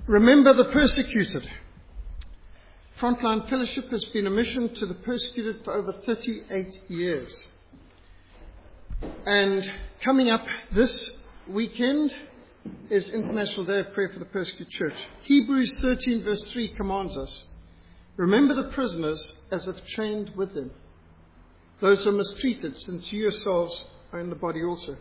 Remember the persecuted. Frontline Fellowship has been a mission to the persecuted for over 38 years. And coming up this weekend is International Day of Prayer for the Persecuted Church. Hebrews 13 verse 3 commands us, remember the prisoners as if chained with them, those who are mistreated, since you yourselves are in the body also.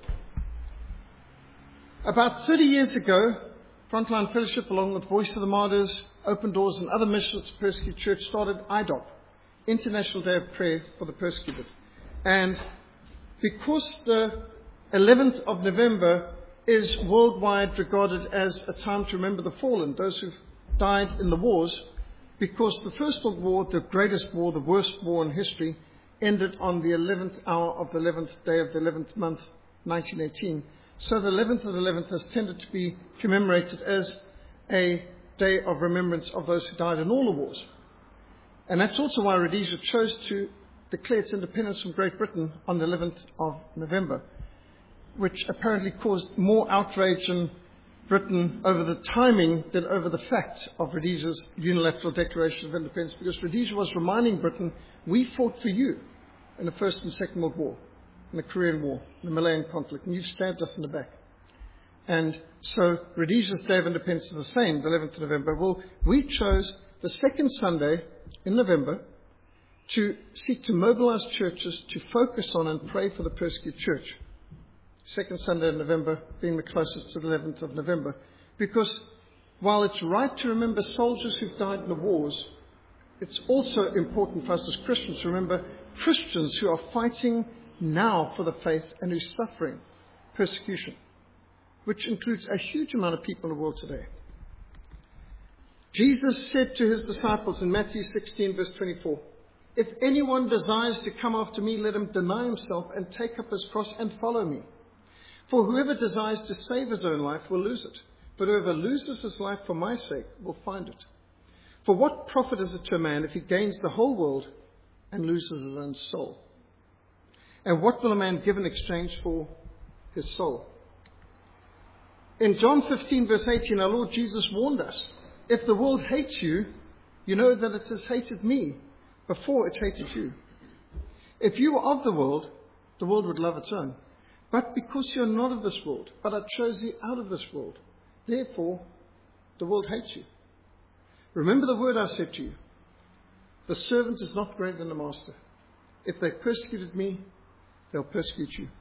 About 30 years ago, Frontline Fellowship, along with Voice of the Martyrs, Open Doors and other missions to the Persecuted Church, started IDOP, International Day of Prayer for the Persecuted. And because the 11th of November is worldwide regarded as a time to remember the fallen, those who've died in the wars, because the First World War, the greatest war, the worst war in history, ended on the 11th hour of the 11th day of the 11th month, 1918. So the 11th of the 11th has tended to be commemorated as a day of remembrance of those who died in all the wars. And that's also why Rhodesia chose to declare its independence from Great Britain on the 11th of November, which apparently caused more outrage in Britain over the timing than over the fact of Rhodesia's unilateral declaration of independence, because Rhodesia was reminding Britain, we fought for you in the First and Second World War, in the Korean War, in the Malayan conflict, and you've stabbed us in the back. And so Rhodesia's Day of Independence is the same, the 11th of November. Well, we chose the second Sunday in November to seek to mobilize churches to focus on and pray for the persecuted church. Second Sunday in November being the closest to the 11th of November. Because while it's right to remember soldiers who've died in the wars, it's also important for us as Christians to remember Christians who are fighting now for the faith and who's suffering persecution, which includes a huge amount of people in the world today. Jesus said to his disciples in Matthew 16 verse 24, if anyone desires to come after me, let him deny himself and take up his cross and follow me. For whoever desires to save his own life will lose it, but whoever loses his life for my sake will find it. For what profit is it to a man if he gains the whole world and loses his own soul? And what will a man give in exchange for his soul? In John 15 verse 18, our Lord Jesus warned us, if the world hates you, you know that it has hated me before it hated you. If you were of the world would love its own. But because you are not of this world, but I chose you out of this world, therefore the world hates you. Remember the word I said to you, the servant is not greater than the master. If they persecuted me, they'll persecute you.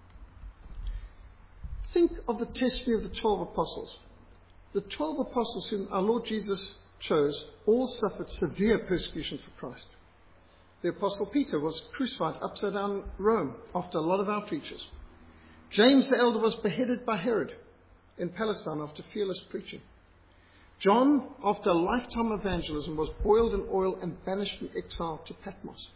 Think of the testimony of the 12 apostles. The 12 apostles whom our Lord Jesus chose all suffered severe persecution for Christ. The apostle Peter was crucified upside down in Rome after a lot of outreaches. James the elder was beheaded by Herod in Palestine after fearless preaching. John, after a lifetime of evangelism, was boiled in oil and banished in exile to Patmos.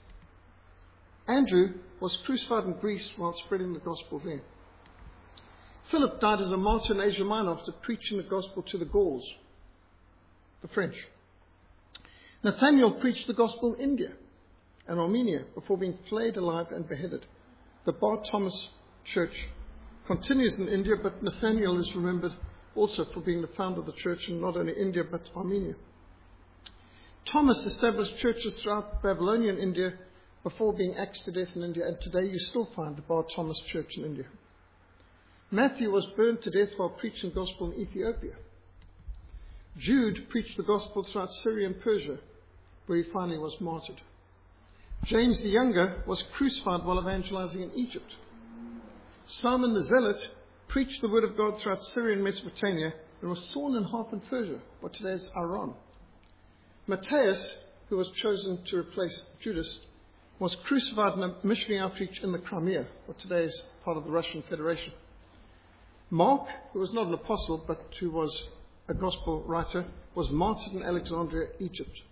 Andrew was crucified in Greece while spreading the gospel there. Philip died as a martyr in Asia Minor after preaching the gospel to the Gauls, the French. Nathaniel preached the gospel in India and Armenia before being flayed alive and beheaded. The Bar Thomas Church continues in India, but Nathaniel is remembered also for being the founder of the church in not only India but Armenia. Thomas established churches throughout Babylonian India before being axed to death in India, and today you still find the Bar Thomas Church in India. Matthew was burned to death while preaching the gospel in Ethiopia. Jude preached the gospel throughout Syria and Persia, where he finally was martyred. James the Younger was crucified while evangelizing in Egypt. Simon the Zealot preached the word of God throughout Syria and Mesopotamia and was sawn in half in Persia, what today is Iran. Matthias, who was chosen to replace Judas, was crucified in a missionary outreach in the Crimea, what today is part of the Russian Federation. Mark, who was not an apostle but who was a gospel writer, was martyred in Alexandria, Egypt.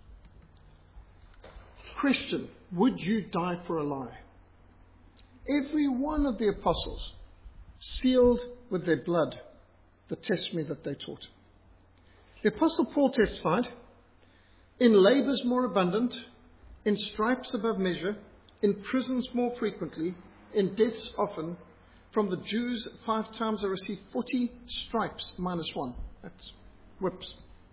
Question, would you die for a lie? Every one of the apostles sealed with their blood the testimony that they taught. The apostle Paul testified, in labors more abundant, in stripes above measure, in prisons more frequently, in deaths often, from the Jews 5 times I received 40 stripes minus 1. That's whips.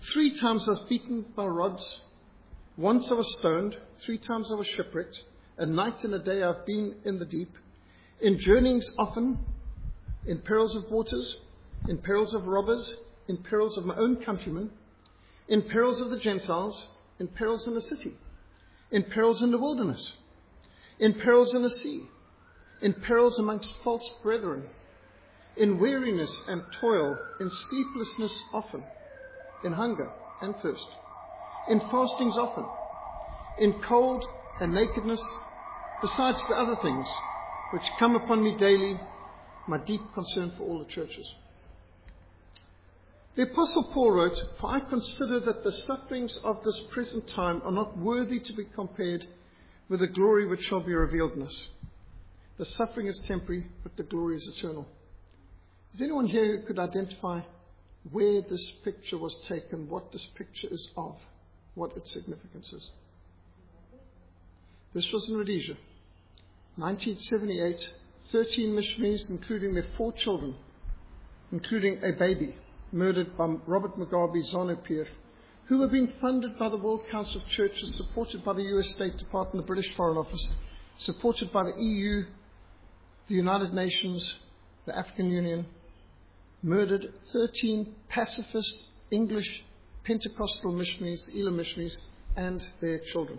3 times I was beaten by rods. Once I was stoned. 3 times I was shipwrecked. A night and a day I've been in the deep. In journeyings often, in perils of waters, in perils of robbers, in perils of my own countrymen, in perils of the Gentiles, in perils in the city, in perils in the wilderness, in perils in the sea, in perils amongst false brethren, in weariness and toil, in sleeplessness often, in hunger and thirst, in fastings often, in cold and nakedness, besides the other things which come upon me daily, my deep concern for all the churches. The Apostle Paul wrote, "For I consider that the sufferings of this present time are not worthy to be compared with the glory which shall be revealed in us. The suffering is temporary, but the glory is eternal." Is there anyone here who could identify where this picture was taken, what this picture is of, what its significance is? This was in Rhodesia, 1978, 13 missionaries, including their 4 children, including a baby, murdered by Robert Mugabe, ZANU-PF, who were being funded by the World Council of Churches, supported by the US State Department, the British Foreign Office, supported by the EU, the United Nations, the African Union, murdered 13 pacifist English Pentecostal missionaries, Elam missionaries, and their children.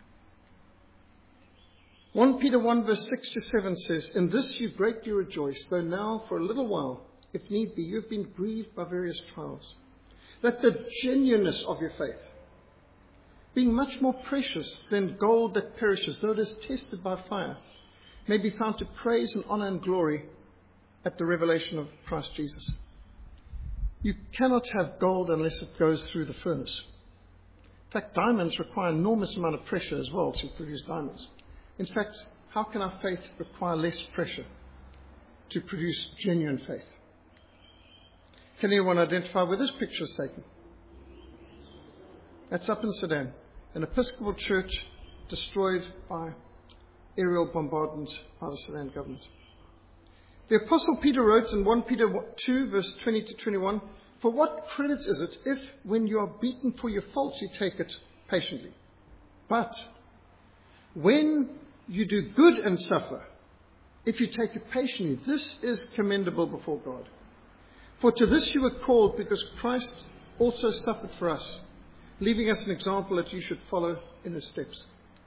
1 Peter 1 verse 6 to 7 says, "In this you greatly rejoice, though now for a little while, if need be, you have been grieved by various trials, that the genuineness of your faith, being much more precious than gold that perishes, though it is tested by fire, may be found to praise and honor and glory at the revelation of Christ Jesus." You cannot have gold unless it goes through the furnace. In fact, diamonds require an enormous amount of pressure as well to produce diamonds. In fact, how can our faith require less pressure to produce genuine faith? Can anyone identify where this picture is taken? That's up in Sudan, an Episcopal church destroyed by aerial bombardment by the Sudan government. The Apostle Peter wrote in 1 Peter 2, verse 20 to 21, "For what credit is it if, when you are beaten for your faults, you take it patiently? But when you do good and suffer, if you take it patiently, this is commendable before God. For to this you were called, because Christ also suffered for us, leaving us an example that you should follow in his steps."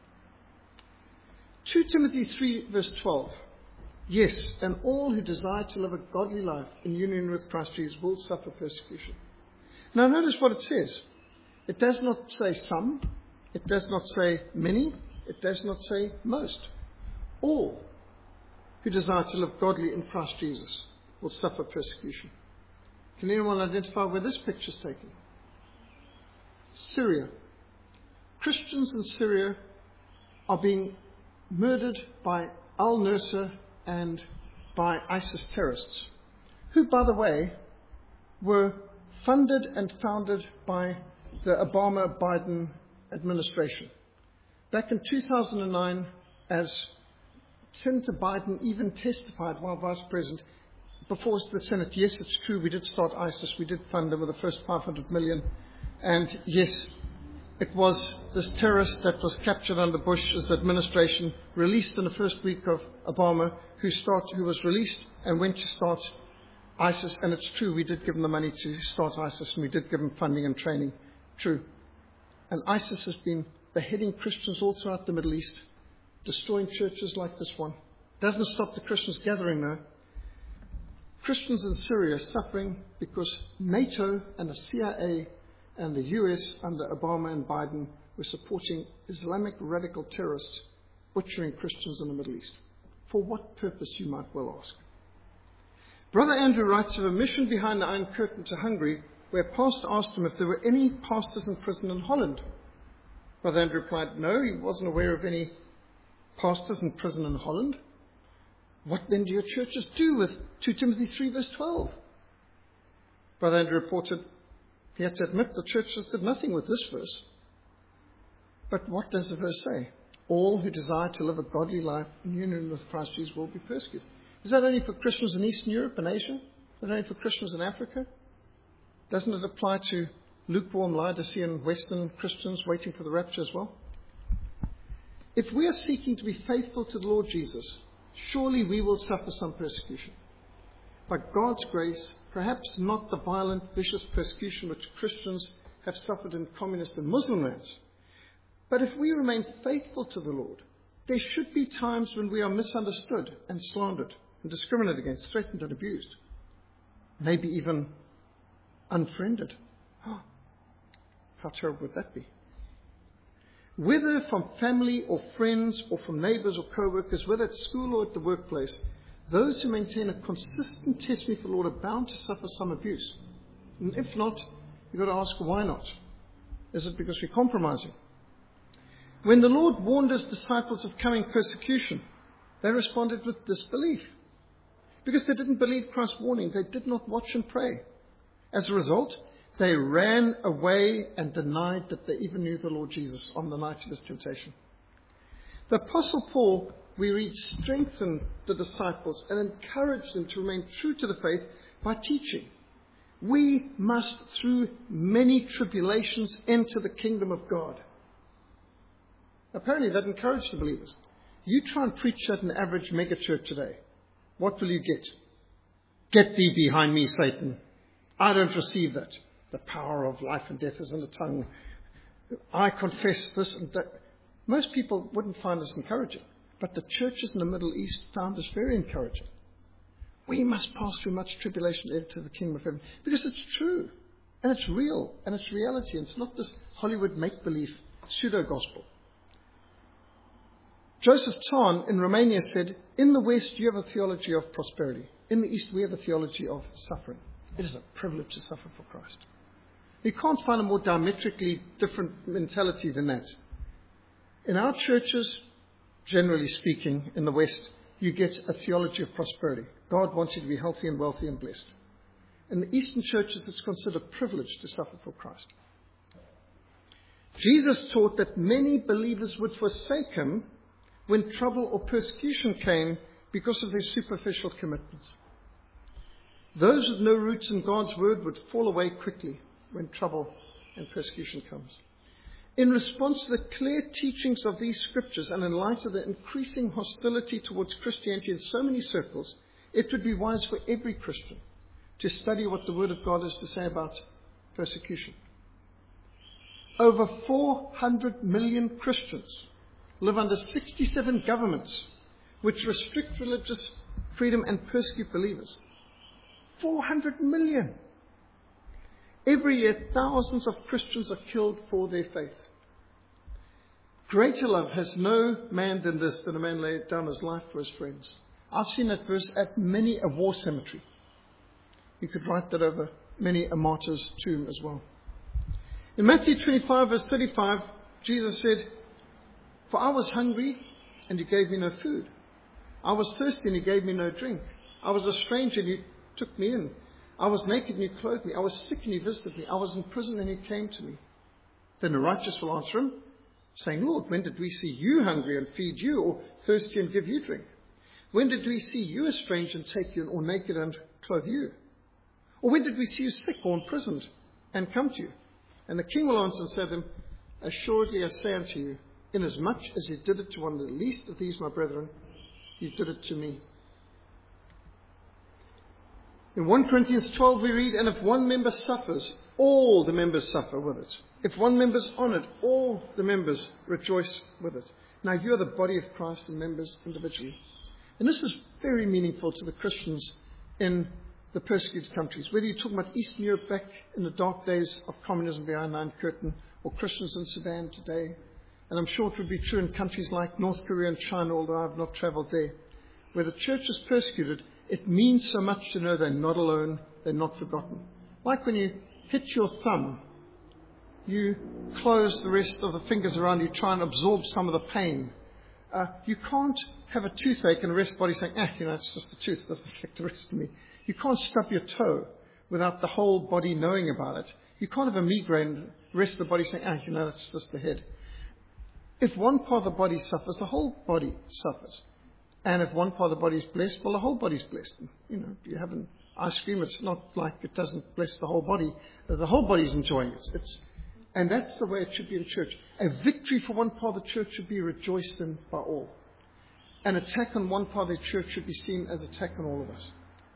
2 Timothy 3, verse 12. "Yes, and all who desire to live a godly life in union with Christ Jesus will suffer persecution." Now notice what it says. It does not say some. It does not say many. It does not say most. All who desire to live godly in Christ Jesus will suffer persecution. Can anyone identify where this picture is taken? Syria. Christians in Syria are being murdered by al-Nusra and by ISIS terrorists, who, by the way, were funded and founded by the Obama-Biden administration. Back in 2009, as Senator Biden even testified while Vice President before the Senate, yes, it's true, we did start ISIS, we did fund them with the first 500 million, and yes, it was this terrorist that was captured under Bush's administration, released in the first week of Obama, who was released and went to start ISIS, and it's true, we did give them the money to start ISIS, and we did give them funding and training, true. And ISIS has been beheading Christians all throughout the Middle East, destroying churches like this one. Doesn't stop the Christians gathering though. Christians in Syria are suffering because NATO and the CIA and the US under Obama and Biden were supporting Islamic radical terrorists butchering Christians in the Middle East. For what purpose, you might well ask? Brother Andrew writes of a mission behind the Iron Curtain to Hungary, where a pastor asked him if there were any pastors in prison in Holland. Brother Andrew replied, no, he wasn't aware of any pastors in prison in Holland. What then do your churches do with 2 Timothy 3 verse 12? Brother Andrew reported he had to admit the churches did nothing with this verse. But what does the verse say? All who desire to live a godly life in union with Christ Jesus will be persecuted. Is that only for Christians in Eastern Europe and Asia? Is that only for Christians in Africa? Doesn't it apply to lukewarm Laodicean Western Christians waiting for the rapture as well? If we are seeking to be faithful to the Lord Jesus, surely we will suffer some persecution. By God's grace, perhaps not the violent, vicious persecution which Christians have suffered in communist and Muslim lands. But if we remain faithful to the Lord, there should be times when we are misunderstood and slandered and discriminated against, threatened and abused, maybe even unfriended. How terrible would that be? Whether from family or friends or from neighbors or co-workers, whether at school or at the workplace, those who maintain a consistent testimony for the Lord are bound to suffer some abuse. And if not, you've got to ask, why not? Is it because we're compromising? When the Lord warned his disciples of coming persecution, they responded with disbelief. Because they didn't believe Christ's warning. They did not watch and pray. As a result, they ran away and denied that they even knew the Lord Jesus on the night of his temptation. The Apostle Paul, we read, strengthened the disciples and encouraged them to remain true to the faith by teaching. We must, through many tribulations, enter the kingdom of God. Apparently that encouraged the believers. You try and preach at an average megachurch today. What will you get? Get thee behind me, Satan. I don't receive that. The power of life and death is in the tongue. I confess this and that. Most people wouldn't find this encouraging. But the churches in the Middle East found this very encouraging. We must pass through much tribulation to enter the kingdom of heaven. Because it's true. And it's real. And it's reality. And it's not this Hollywood make-believe pseudo-gospel. Joseph Tson in Romania said, in the West you have a theology of prosperity. In the East we have a theology of suffering. It is a privilege to suffer for Christ. You can't find a more diametrically different mentality than that. In our churches, generally speaking, in the West, you get a theology of prosperity. God wants you to be healthy and wealthy and blessed. In the Eastern churches, it's considered a privilege to suffer for Christ. Jesus taught that many believers would forsake him when trouble or persecution came because of their superficial commitments. Those with no roots in God's word would fall away quickly when trouble and persecution comes. In response to the clear teachings of these scriptures and in light of the increasing hostility towards Christianity in so many circles, it would be wise for every Christian to study what the Word of God has to say about persecution. Over 400 million Christians live under 67 governments which restrict religious freedom and persecute believers. 400 million. Every year, thousands of Christians are killed for their faith. Greater love has no man than this, than a man lay down his life for his friends. I've seen that verse at many a war cemetery. You could write that over many a martyr's tomb as well. In Matthew 25, verse 35, Jesus said, for I was hungry, and you gave me no food. I was thirsty, and you gave me no drink. I was a stranger, and you took me in. I was naked, and you clothed me. I was sick, and you visited me. I was in prison, and you came to me. Then the righteous will answer him, saying, Lord, when did we see you hungry and feed you, or thirsty and give you drink? When did we see you a stranger and take you, or naked and clothe you? Or when did we see you sick or imprisoned and come to you? And the king will answer and say to them, assuredly I say unto you, inasmuch as you did it to one of the least of these my brethren, you did it to me. In 1 Corinthians 12 we read, and if one member suffers, all the members suffer with it. If one member is honored, all the members rejoice with it. Now you are the body of Christ and members individually. And this is very meaningful to the Christians in the persecuted countries. Whether you're talking about Eastern Europe back in the dark days of communism behind the Iron Curtain, or Christians in Sudan today. And I'm sure it would be true in countries like North Korea and China, although I've not traveled there. Where the church is persecuted, it means so much to know they're not alone, they're not forgotten. Like when you hit your thumb, you close the rest of the fingers around you, try and absorb some of the pain. You can't have a toothache and the rest of the body saying, it's just the tooth, it doesn't affect the rest of me. You can't stub your toe without the whole body knowing about it. You can't have a migraine and the rest of the body saying, that's just the head. If one part of the body suffers, the whole body suffers. And if one part of the body is blessed, well, the whole body is blessed. You have an ice cream. It's not like it doesn't bless the whole body. The whole body's enjoying it. And that's the way it should be in church. A victory for one part of the church should be rejoiced in by all. An attack on one part of the church should be seen as an attack on all of us.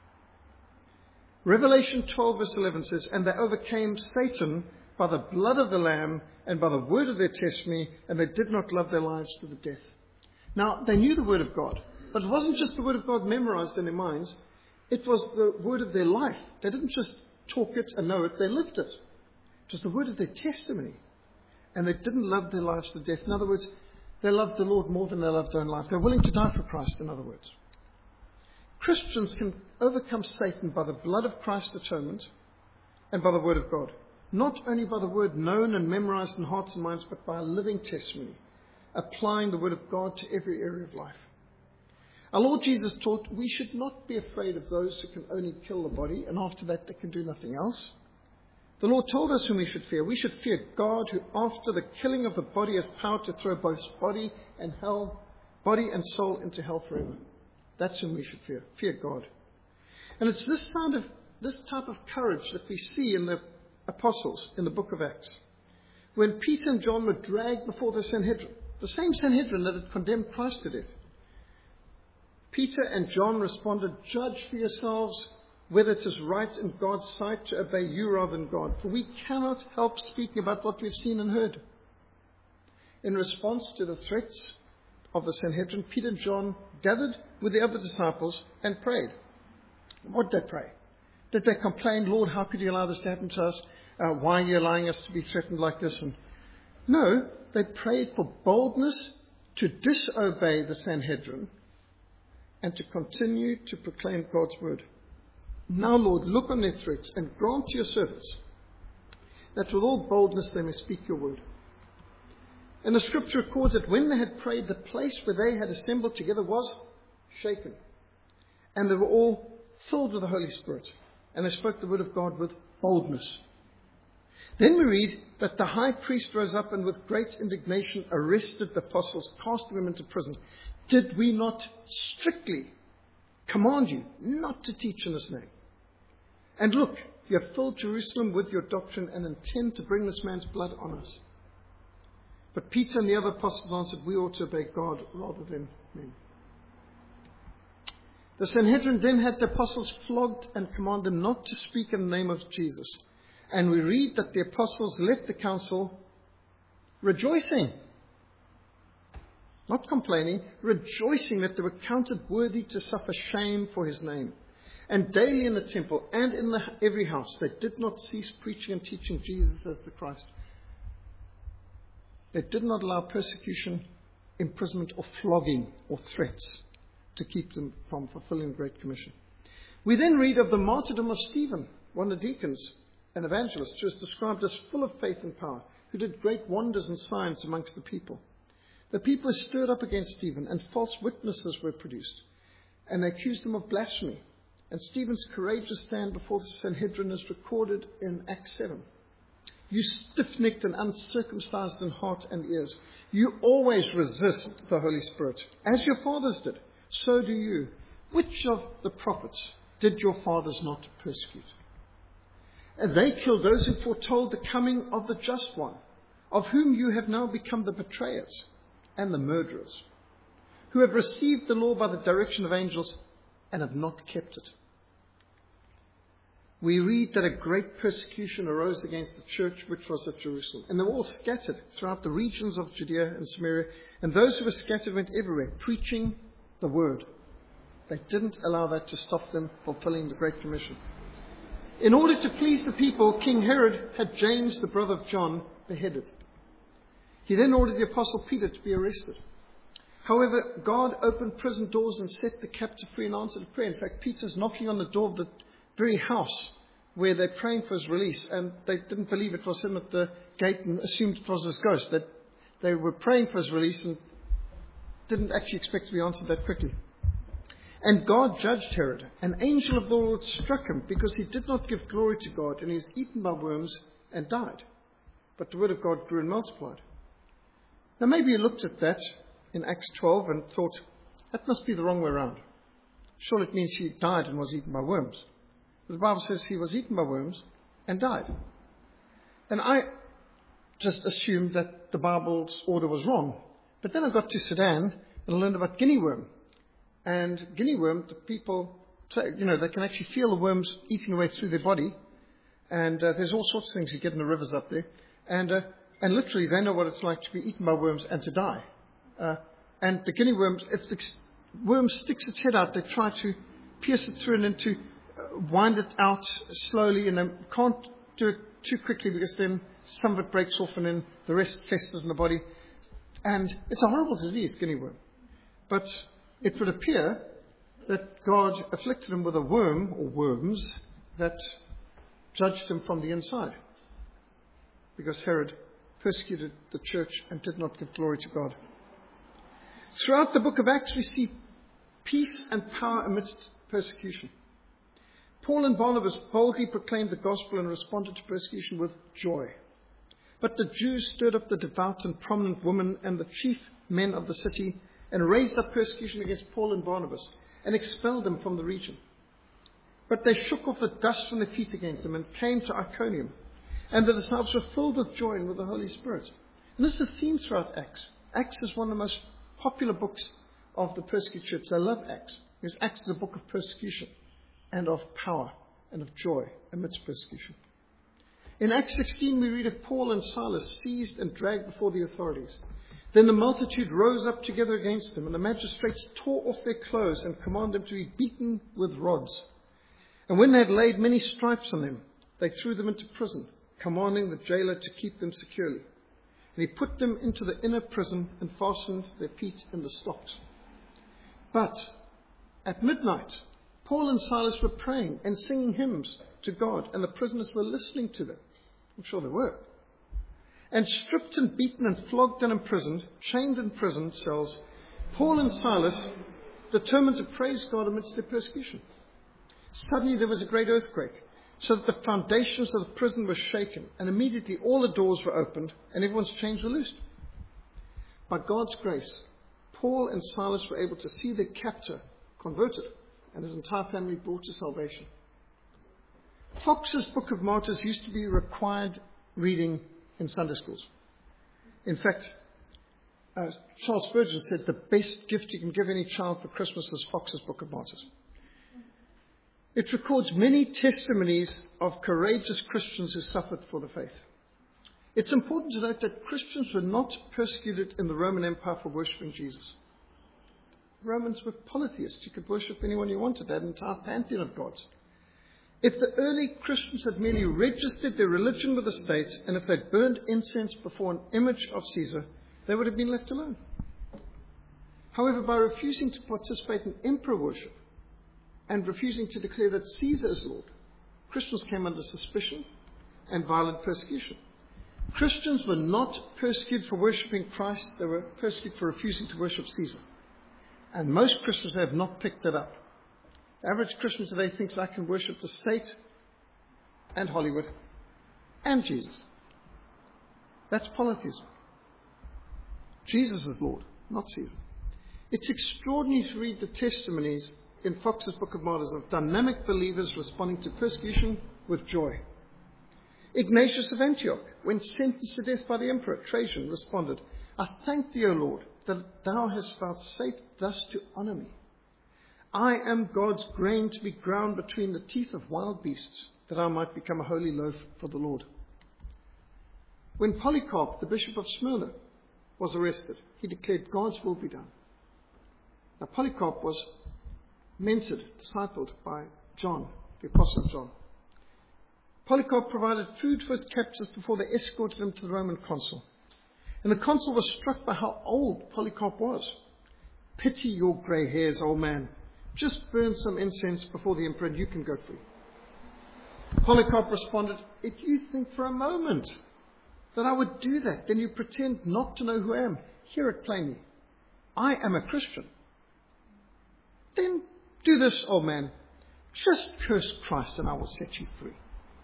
Revelation 12 verse 11 says, "And they overcame Satan by the blood of the Lamb and by the word of their testimony, and they did not love their lives to the death." Now, they knew the word of God, but it wasn't just the word of God memorized in their minds. It was the word of their life. They didn't just talk it and know it, they lived it. It was the word of their testimony. And they didn't love their lives to death. In other words, they loved the Lord more than they loved their own life. They're willing to die for Christ, in other words. Christians can overcome Satan by the blood of Christ's atonement and by the word of God. Not only by the word known and memorized in hearts and minds, but by a living testimony, applying the word of God to every area of life. Our Lord Jesus taught we should not be afraid of those who can only kill the body, and after that they can do nothing else. The Lord told us whom we should fear. We should fear God, who after the killing of the body has power to throw both body and soul into hell forever. That's whom we should fear. Fear God. And it's this type of courage that we see in the apostles in the book of Acts. When Peter and John were dragged before the Sanhedrin, the same Sanhedrin that had condemned Christ to death, Peter and John responded, "Judge for yourselves whether it is right in God's sight to obey you rather than God. For we cannot help speaking about what we've seen and heard." In response to the threats of the Sanhedrin, Peter and John gathered with the other disciples and prayed. What did they pray? Did they complain, "Lord, how could you allow this to happen to us? Why are you allowing us to be threatened like this?" No, they prayed for boldness to disobey the Sanhedrin and to continue to proclaim God's word. "Now, Lord, look on their threats and grant to your servants that with all boldness they may speak your word." And the scripture records that when they had prayed, the place where they had assembled together was shaken. And they were all filled with the Holy Spirit. And they spoke the word of God with boldness. Then we read that the high priest rose up and with great indignation arrested the apostles, casting them into prison. "Did we not strictly command you not to teach in this name? And look, you have filled Jerusalem with your doctrine and intend to bring this man's blood on us." But Peter and the other apostles answered, "We ought to obey God rather than men." The Sanhedrin then had the apostles flogged and commanded them not to speak in the name of Jesus. And we read that the apostles left the council rejoicing. Not complaining, rejoicing that they were counted worthy to suffer shame for his name. And daily in the temple and in every house, they did not cease preaching and teaching Jesus as the Christ. They did not allow persecution, imprisonment, or flogging or threats to keep them from fulfilling the Great Commission. We then read of the martyrdom of Stephen, one of the deacons, an evangelist, who is described as full of faith and power, who did great wonders and signs amongst the people. The people stirred up against Stephen, and false witnesses were produced, and they accused him of blasphemy. And Stephen's courageous stand before the Sanhedrin is recorded in Acts 7. "You stiff-necked and uncircumcised in heart and ears, you always resist the Holy Spirit, as your fathers did. So do you. Which of the prophets did your fathers not persecute? And they killed those who foretold the coming of the Just One, of whom you have now become the betrayers and the murderers, who have received the law by the direction of angels and have not kept it." We read that a great persecution arose against the church which was at Jerusalem. And they were all scattered throughout the regions of Judea and Samaria. And those who were scattered went everywhere, preaching the word. They didn't allow that to stop them fulfilling the Great Commission. In order to please the people, King Herod had James, the brother of John, beheaded. He then ordered the Apostle Peter to be arrested. However, God opened prison doors and set the captive free in answer to prayer. In fact, Peter's knocking on the door of the very house where they're praying for his release, and they didn't believe it was him at the gate and assumed it was his ghost. That they were praying for his release and didn't actually expect to be answered that quickly. And God judged Herod. An angel of the Lord struck him because he did not give glory to God, and he was eaten by worms and died. But the word of God grew and multiplied. Now maybe you looked at that in Acts 12 and thought, that must be the wrong way around. Surely it means he died and was eaten by worms. The Bible says he was eaten by worms and died. And I just assumed that the Bible's order was wrong. But then I got to Sudan and I learned about guinea worm. And guinea worm, the people say, they can actually feel the worms eating away through their body. And there's all sorts of things you get in the rivers up there. And literally they know what it's like to be eaten by worms and to die. And the guinea worms, if the worm sticks its head out, they try to pierce it through and then to wind it out slowly, and they can't do it too quickly because then some of it breaks off and then the rest festers in the body. And it's a horrible disease, guinea worm. But it would appear that God afflicted him with a worm or worms that judged him from the inside, because Herod persecuted the church and did not give glory to God. Throughout the book of Acts, we see peace and power amidst persecution. Paul and Barnabas boldly proclaimed the gospel and responded to persecution with joy. But the Jews stirred up the devout and prominent women and the chief men of the city and raised up persecution against Paul and Barnabas and expelled them from the region. But they shook off the dust from their feet against them and came to Iconium. And the disciples were filled with joy and with the Holy Spirit. And this is the theme throughout Acts. Acts is one of the most popular books of the persecuted church. They love Acts, because Acts is a book of persecution and of power and of joy amidst persecution. In Acts 16, we read of Paul and Silas seized and dragged before the authorities. Then the multitude rose up together against them, and the magistrates tore off their clothes and commanded them to be beaten with rods. And when they had laid many stripes on them, they threw them into prison, commanding the jailer to keep them securely. And he put them into the inner prison and fastened their feet in the stocks. But at midnight, Paul and Silas were praying and singing hymns to God, and the prisoners were listening to them. I'm sure they were. And stripped and beaten and flogged and imprisoned, chained in prison cells, Paul and Silas determined to praise God amidst their persecution. Suddenly there was a great earthquake, so that the foundations of the prison were shaken, and immediately all the doors were opened, and everyone's chains were loosed. By God's grace, Paul and Silas were able to see their captor converted, and his entire family brought to salvation. Fox's Book of Martyrs used to be required reading in Sunday schools. In fact, Charles Spurgeon said the best gift you can give any child for Christmas is Fox's Book of Martyrs. It records many testimonies of courageous Christians who suffered for the faith. It's important to note that Christians were not persecuted in the Roman Empire for worshipping Jesus. Romans were polytheists. You could worship anyone you wanted. They had an entire pantheon of gods. If the early Christians had merely registered their religion with the state, and if they'd burned incense before an image of Caesar, they would have been left alone. However, by refusing to participate in emperor worship and refusing to declare that Caesar is Lord, Christians came under suspicion and violent persecution. Christians were not persecuted for worshipping Christ. They were persecuted for refusing to worship Caesar. And most Christians have not picked that up. The average Christian today thinks I can worship the state and Hollywood and Jesus. That's polytheism. Jesus is Lord, not Caesar. It's extraordinary to read the testimonies in Fox's Book of Martyrs of dynamic believers responding to persecution with joy. Ignatius of Antioch, when sentenced to death by the emperor Trajan, responded, "I thank thee, O Lord, that thou hast vouchsafed thus to honor me. I am God's grain to be ground between the teeth of wild beasts, that I might become a holy loaf for the Lord." When Polycarp, the bishop of Smyrna, was arrested, he declared God's will be done. Now, Polycarp was mentored, discipled by John, the Apostle John. Polycarp provided food for his captives before they escorted him to the Roman consul. And the consul was struck by how old Polycarp was. "Pity your grey hairs, old man. Just burn some incense before the emperor and you can go free." Polycarp responded, "If you think for a moment that I would do that, then you pretend not to know who I am. Hear it plainly. I am a Christian." "Then do this, old man. Just curse Christ and I will set you free."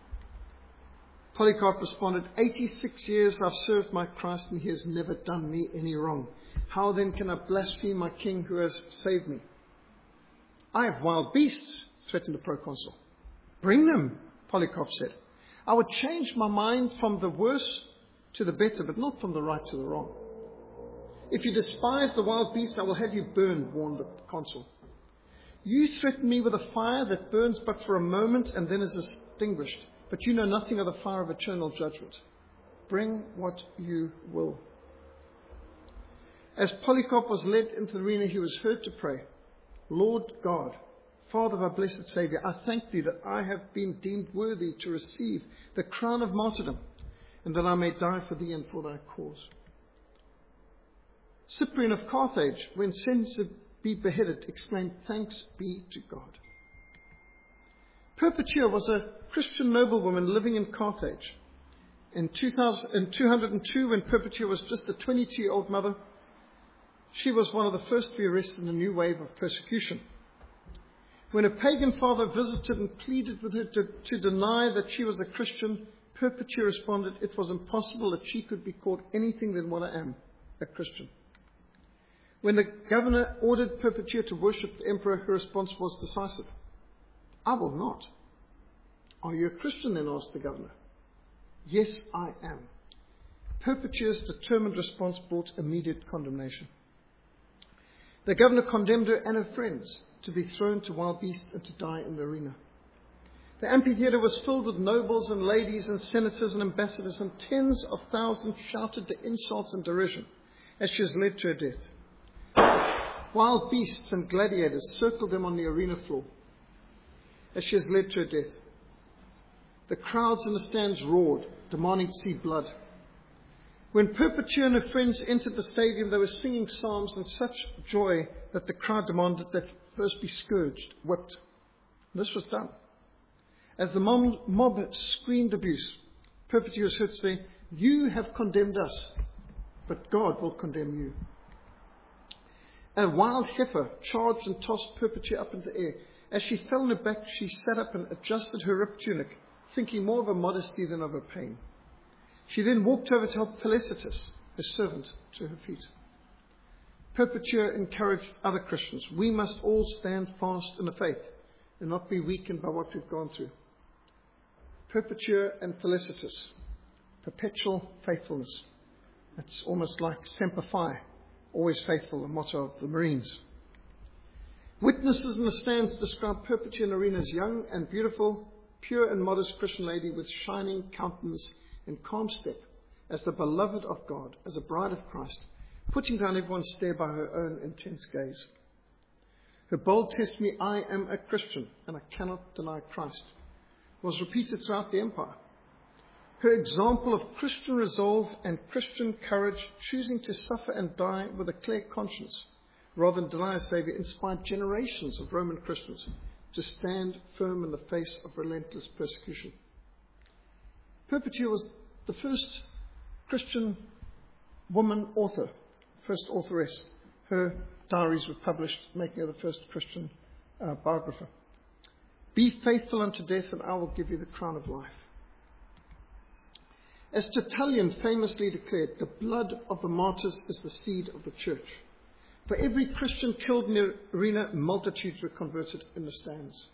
Polycarp responded, 86 years I've served my Christ and he has never done me any wrong. How then can I blaspheme my king who has saved me? "I have wild beasts," threatened the proconsul. Bring them, Polycarp said. I would change my mind from the worse to the better, but not from the right to the wrong. If you despise the wild beasts, I will have you burned, warned the consul. You threaten me with a fire that burns but for a moment and then is extinguished, but you know nothing of the fire of eternal judgment. Bring what you will. As Polycarp was led into the arena, he was heard to pray, Lord God, Father of our blessed Saviour, I thank thee that I have been deemed worthy to receive the crown of martyrdom, and that I may die for thee and for thy cause. Cyprian of Carthage, when sent to be beheaded, exclaimed, Thanks be to God. Perpetua was a Christian noblewoman living in Carthage. In 202, when Perpetua was just a 22-year-old mother, she was one of the first to be arrested in a new wave of persecution. When a pagan father visited and pleaded with her to deny that she was a Christian, Perpetua responded, it was impossible that she could be called anything than what I am, a Christian. When the governor ordered Perpetua to worship the emperor, her response was decisive. I will not. Are you a Christian then? Asked the governor. Yes, I am. Perpetua's determined response brought immediate condemnation. The governor condemned her and her friends to be thrown to wild beasts and to die in the arena. The amphitheatre was filled with nobles and ladies and senators and ambassadors, and tens of thousands shouted the insults and derision as she was led to her death. Wild beasts and gladiators circled them on the arena floor as she was led to her death. The crowds in the stands roared, demanding to see blood. When Perpetua and her friends entered the stadium, they were singing psalms in such joy that the crowd demanded that they first be scourged, whipped. This was done. As the mob screamed abuse, Perpetua was heard to say, You have condemned us, but God will condemn you. A wild heifer charged and tossed Perpetua up into the air. As she fell on her back, she sat up and adjusted her ripped tunic, thinking more of her modesty than of her pain. She then walked over to help Felicitas, her servant, to her feet. Perpetua encouraged other Christians. We must all stand fast in the faith and not be weakened by what we've gone through. Perpetua and Felicitas, perpetual faithfulness. It's almost like Semper Fi, always faithful, the motto of the Marines. Witnesses in the stands describe Perpetua and Irene as young and beautiful, pure and modest Christian lady with shining countenance and calm step, as the beloved of God, as a bride of Christ, putting down everyone's stare by her own intense gaze. Her bold testimony, I am a Christian and I cannot deny Christ, was repeated throughout the empire. Her example of Christian resolve and Christian courage, choosing to suffer and die with a clear conscience rather than deny a Saviour, inspired generations of Roman Christians to stand firm in the face of relentless persecution. Perpetua was the first Christian woman author, first authoress. Her diaries were published, making her the first Christian biographer. Be faithful unto death, and I will give you the crown of life. As Tertullian famously declared, the blood of the martyrs is the seed of the church. For every Christian killed in the arena, multitudes were converted in the stands.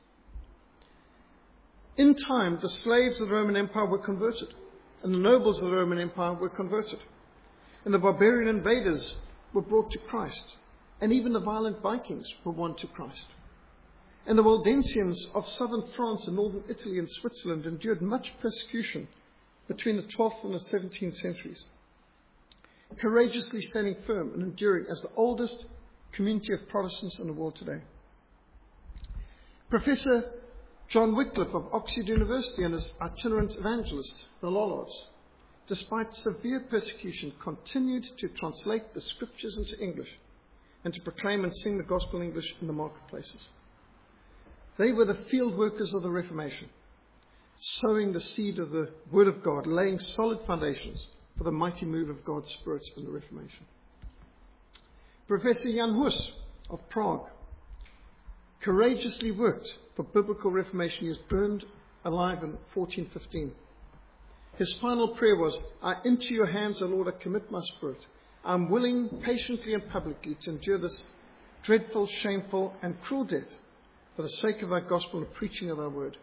In time, the slaves of the Roman Empire were converted, and the nobles of the Roman Empire were converted, and the barbarian invaders were brought to Christ, and even the violent Vikings were won to Christ. And the Waldensians of southern France and northern Italy and Switzerland endured much persecution between the 12th and the 17th centuries, courageously standing firm and enduring as the oldest community of Protestants in the world today. Professor John Wycliffe of Oxford University and his itinerant evangelists, the Lollards, despite severe persecution, continued to translate the scriptures into English and to proclaim and sing the gospel in English in the marketplaces. They were the field workers of the Reformation, sowing the seed of the Word of God, laying solid foundations for the mighty move of God's Spirit in the Reformation. Professor Jan Hus of Prague courageously worked for biblical reformation. He was burned alive in 1415. His final prayer was, into your hands, O Lord, I commit my spirit. I am willing patiently and publicly to endure this dreadful, shameful and cruel death for the sake of thy gospel and the preaching of thy word.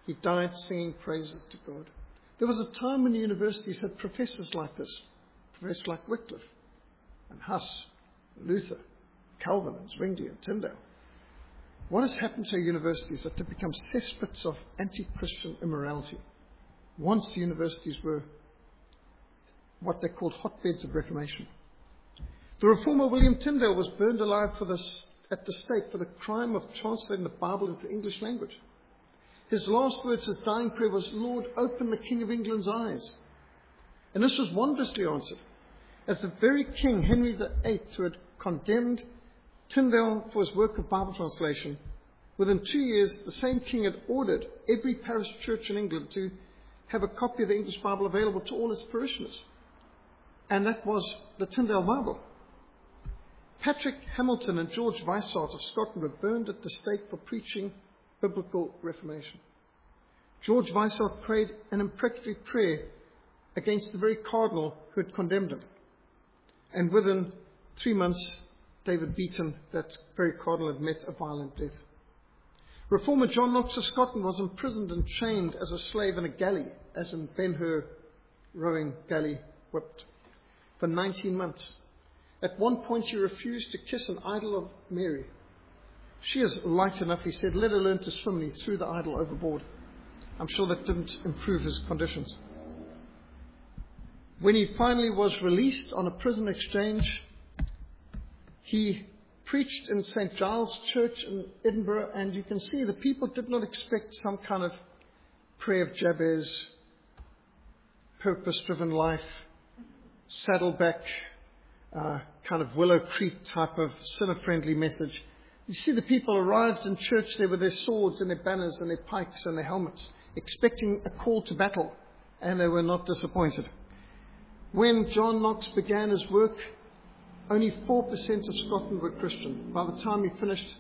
He died singing praises to God. There was a time when universities had professors like this, professors like Wycliffe and Huss, and Luther, Calvin and Zwingli and Tyndale. What has happened to our universities is that they've become cesspits of anti-Christian immorality. Once the universities were what they called hotbeds of reformation. The reformer William Tyndale was burned alive at the stake for the crime of translating the Bible into the English language. His last words, his dying prayer was, "Lord, open the King of England's eyes." And this was wondrously answered, as the very king, Henry VIII, who had condemned Tyndale for his work of Bible translation, within 2 years, the same king had ordered every parish church in England to have a copy of the English Bible available to all its parishioners. And that was the Tyndale Bible. Patrick Hamilton and George Weishart of Scotland were burned at the stake for preaching biblical reformation. George Weishart prayed an imprecatory prayer against the very cardinal who had condemned him. And within 3 months, David Beaton, that very cardinal, had met a violent death. Reformer John Knox of Scotland was imprisoned and chained as a slave in a galley, as in Ben-Hur rowing galley, whipped, for 19 months. At one point, he refused to kiss an idol of Mary. "She is light enough," he said, "let her learn to swim," and he threw the idol overboard. I'm sure that didn't improve his conditions. When he finally was released on a prison exchange, he preached in St. Giles Church in Edinburgh, and you can see the people did not expect some kind of prayer of Jabez, purpose-driven life, saddleback, kind of Willow Creek type of sinner-friendly message. You see, the people arrived in church there with their swords and their banners and their pikes and their helmets, expecting a call to battle, and they were not disappointed. When John Knox began his work, only 4% of Scotland were Christian. By the time he finished,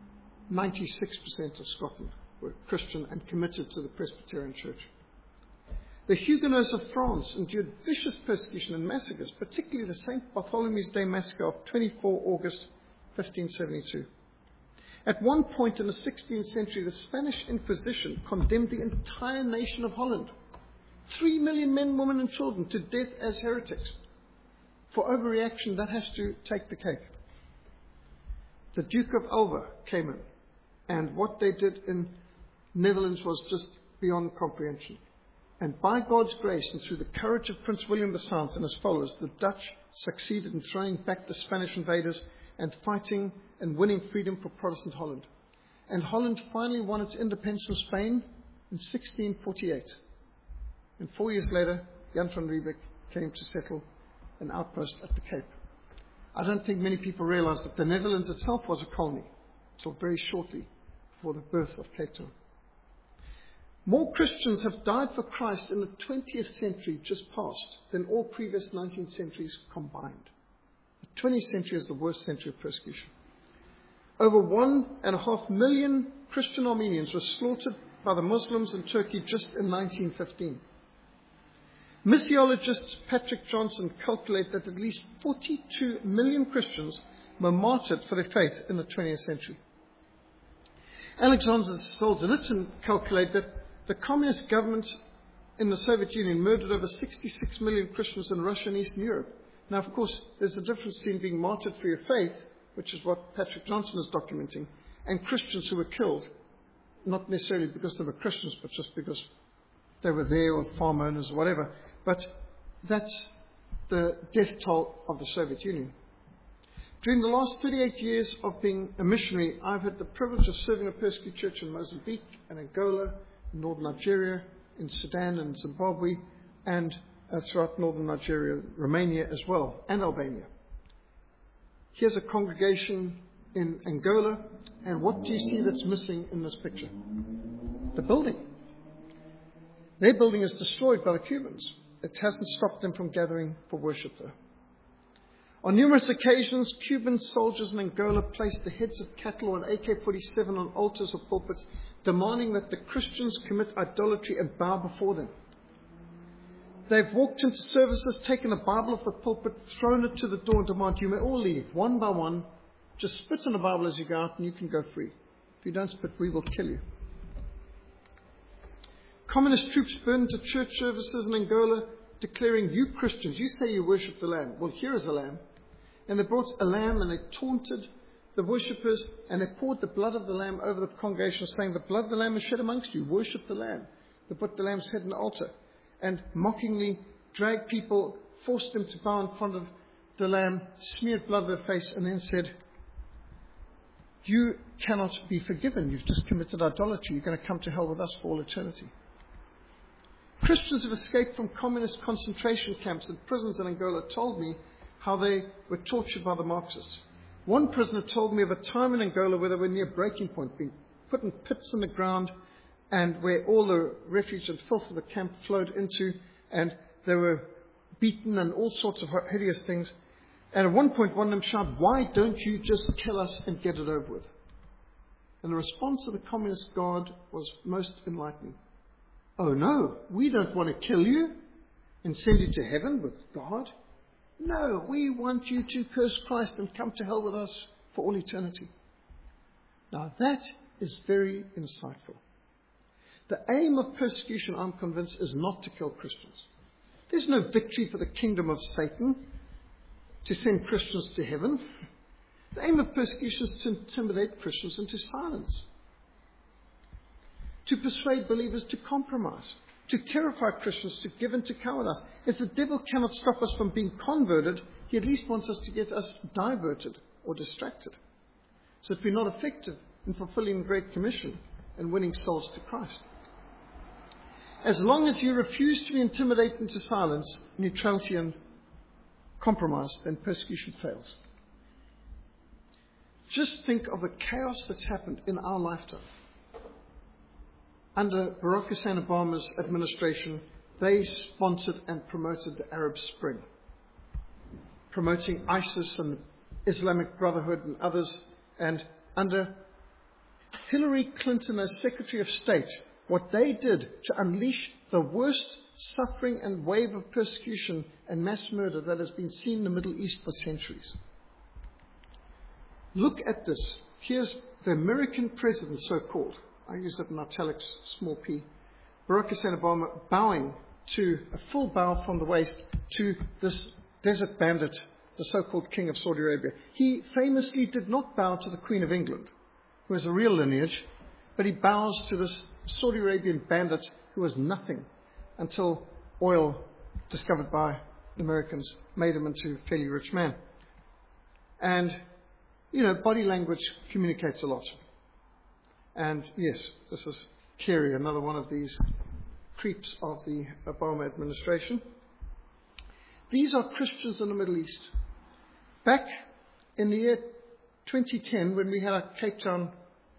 96% of Scotland were Christian and committed to the Presbyterian Church. The Huguenots of France endured vicious persecution and massacres, particularly the St. Bartholomew's Day massacre of 24 August 1572. At one point in the 16th century, the Spanish Inquisition condemned the entire nation of Holland, 3 million men, women and children, to death as heretics. For overreaction, that has to take the cake. The Duke of Alva came in, and what they did in Netherlands was just beyond comprehension. And by God's grace and through the courage of Prince William the Sound and his followers, the Dutch succeeded in throwing back the Spanish invaders and fighting and winning freedom for Protestant Holland. And Holland finally won its independence from Spain in 1648. And 4 years later, Jan van Riebeeck came to settle an outpost at the Cape. I don't think many people realize that the Netherlands itself was a colony until very shortly before the birth of Cape Town. More Christians have died for Christ in the 20th century just past than all previous 19th centuries combined. The 20th century is the worst century of persecution. Over 1.5 million Christian Armenians were slaughtered by the Muslims in Turkey just in 1915. Missiologist Patrick Johnson calculated that at least 42 million Christians were martyred for their faith in the 20th century. Alexander Solzhenitsyn calculated that the communist government in the Soviet Union murdered over 66 million Christians in Russia and Eastern Europe. Now, of course, there's a difference between being martyred for your faith, which is what Patrick Johnson is documenting, and Christians who were killed, not necessarily because they were Christians, but just because they were there or farm owners or whatever. But that's the death toll of the Soviet Union. During the last 38 years of being a missionary, I've had the privilege of serving a persecuted church in Mozambique and Angola, in northern Nigeria, in Sudan and Zimbabwe, and throughout northern Nigeria, Romania as well, and Albania. Here's a congregation in Angola, and what do you see that's missing in this picture? The building. Their building is destroyed by the Cubans. It hasn't stopped them from gathering for worship, though. On numerous occasions, Cuban soldiers in Angola placed the heads of cattle and AK-47 on altars or pulpits, demanding that the Christians commit idolatry and bow before them. They've walked into services, taken a Bible off the pulpit, thrown it to the door and demanded, "You may all leave, one by one. Just spit in the Bible as you go out and you can go free. If you don't spit, we will kill you." Communist troops burned into church services in Angola, declaring, "You Christians, you say you worship the Lamb. Well, here is a lamb." And they brought a lamb and they taunted the worshippers and they poured the blood of the lamb over the congregation, saying, "The blood of the lamb is shed amongst you. Worship the lamb." They put the lamb's head in the altar and mockingly dragged people, forced them to bow in front of the lamb, smeared blood on their face, and then said, "You cannot be forgiven. You've just committed idolatry. You're going to come to hell with us for all eternity." Christians who have escaped from communist concentration camps and prisons in Angola told me how they were tortured by the Marxists. One prisoner told me of a time in Angola where they were near breaking point, being put in pits in the ground, and where all the refuge and filth of the camp flowed into, and they were beaten and all sorts of hideous things. And at one point, one of them shouted, "Why don't you just kill us and get it over with?" And the response of the communist guard was most enlightening. "Oh no, we don't want to kill you and send you to heaven with God. No, we want you to curse Christ and come to hell with us for all eternity." Now that is very insightful. The aim of persecution, I'm convinced, is not to kill Christians. There's no victory for the kingdom of Satan to send Christians to heaven. The aim of persecution is to intimidate Christians into silence, to persuade believers to compromise, to terrify Christians to give in to cowardice. If the devil cannot stop us from being converted, he at least wants us to get us diverted or distracted, so that we're not effective in fulfilling the Great Commission and winning souls to Christ. As long as you refuse to be intimidated into silence, neutrality and compromise, then persecution fails. Just think of the chaos that's happened in our lifetime. Under Barack Hussein Obama's administration, they sponsored and promoted the Arab Spring, promoting ISIS and Islamic Brotherhood and others. And under Hillary Clinton as Secretary of State, what they did to unleash the worst suffering and wave of persecution and mass murder that has been seen in the Middle East for centuries. Look at this. Here's the American president, so-called. I use it in italics, small p. Barack Hussein Obama bowing to a full bow from the waist to this desert bandit, the so-called king of Saudi Arabia. He famously did not bow to the Queen of England, who has a real lineage, but he bows to this Saudi Arabian bandit who was nothing until oil, discovered by the Americans, made him into a fairly rich man. And, body language communicates a lot. And yes, this is Kerry, another one of these creeps of the Obama administration. These are Christians in the Middle East. Back in the year 2010, when we had our Cape Town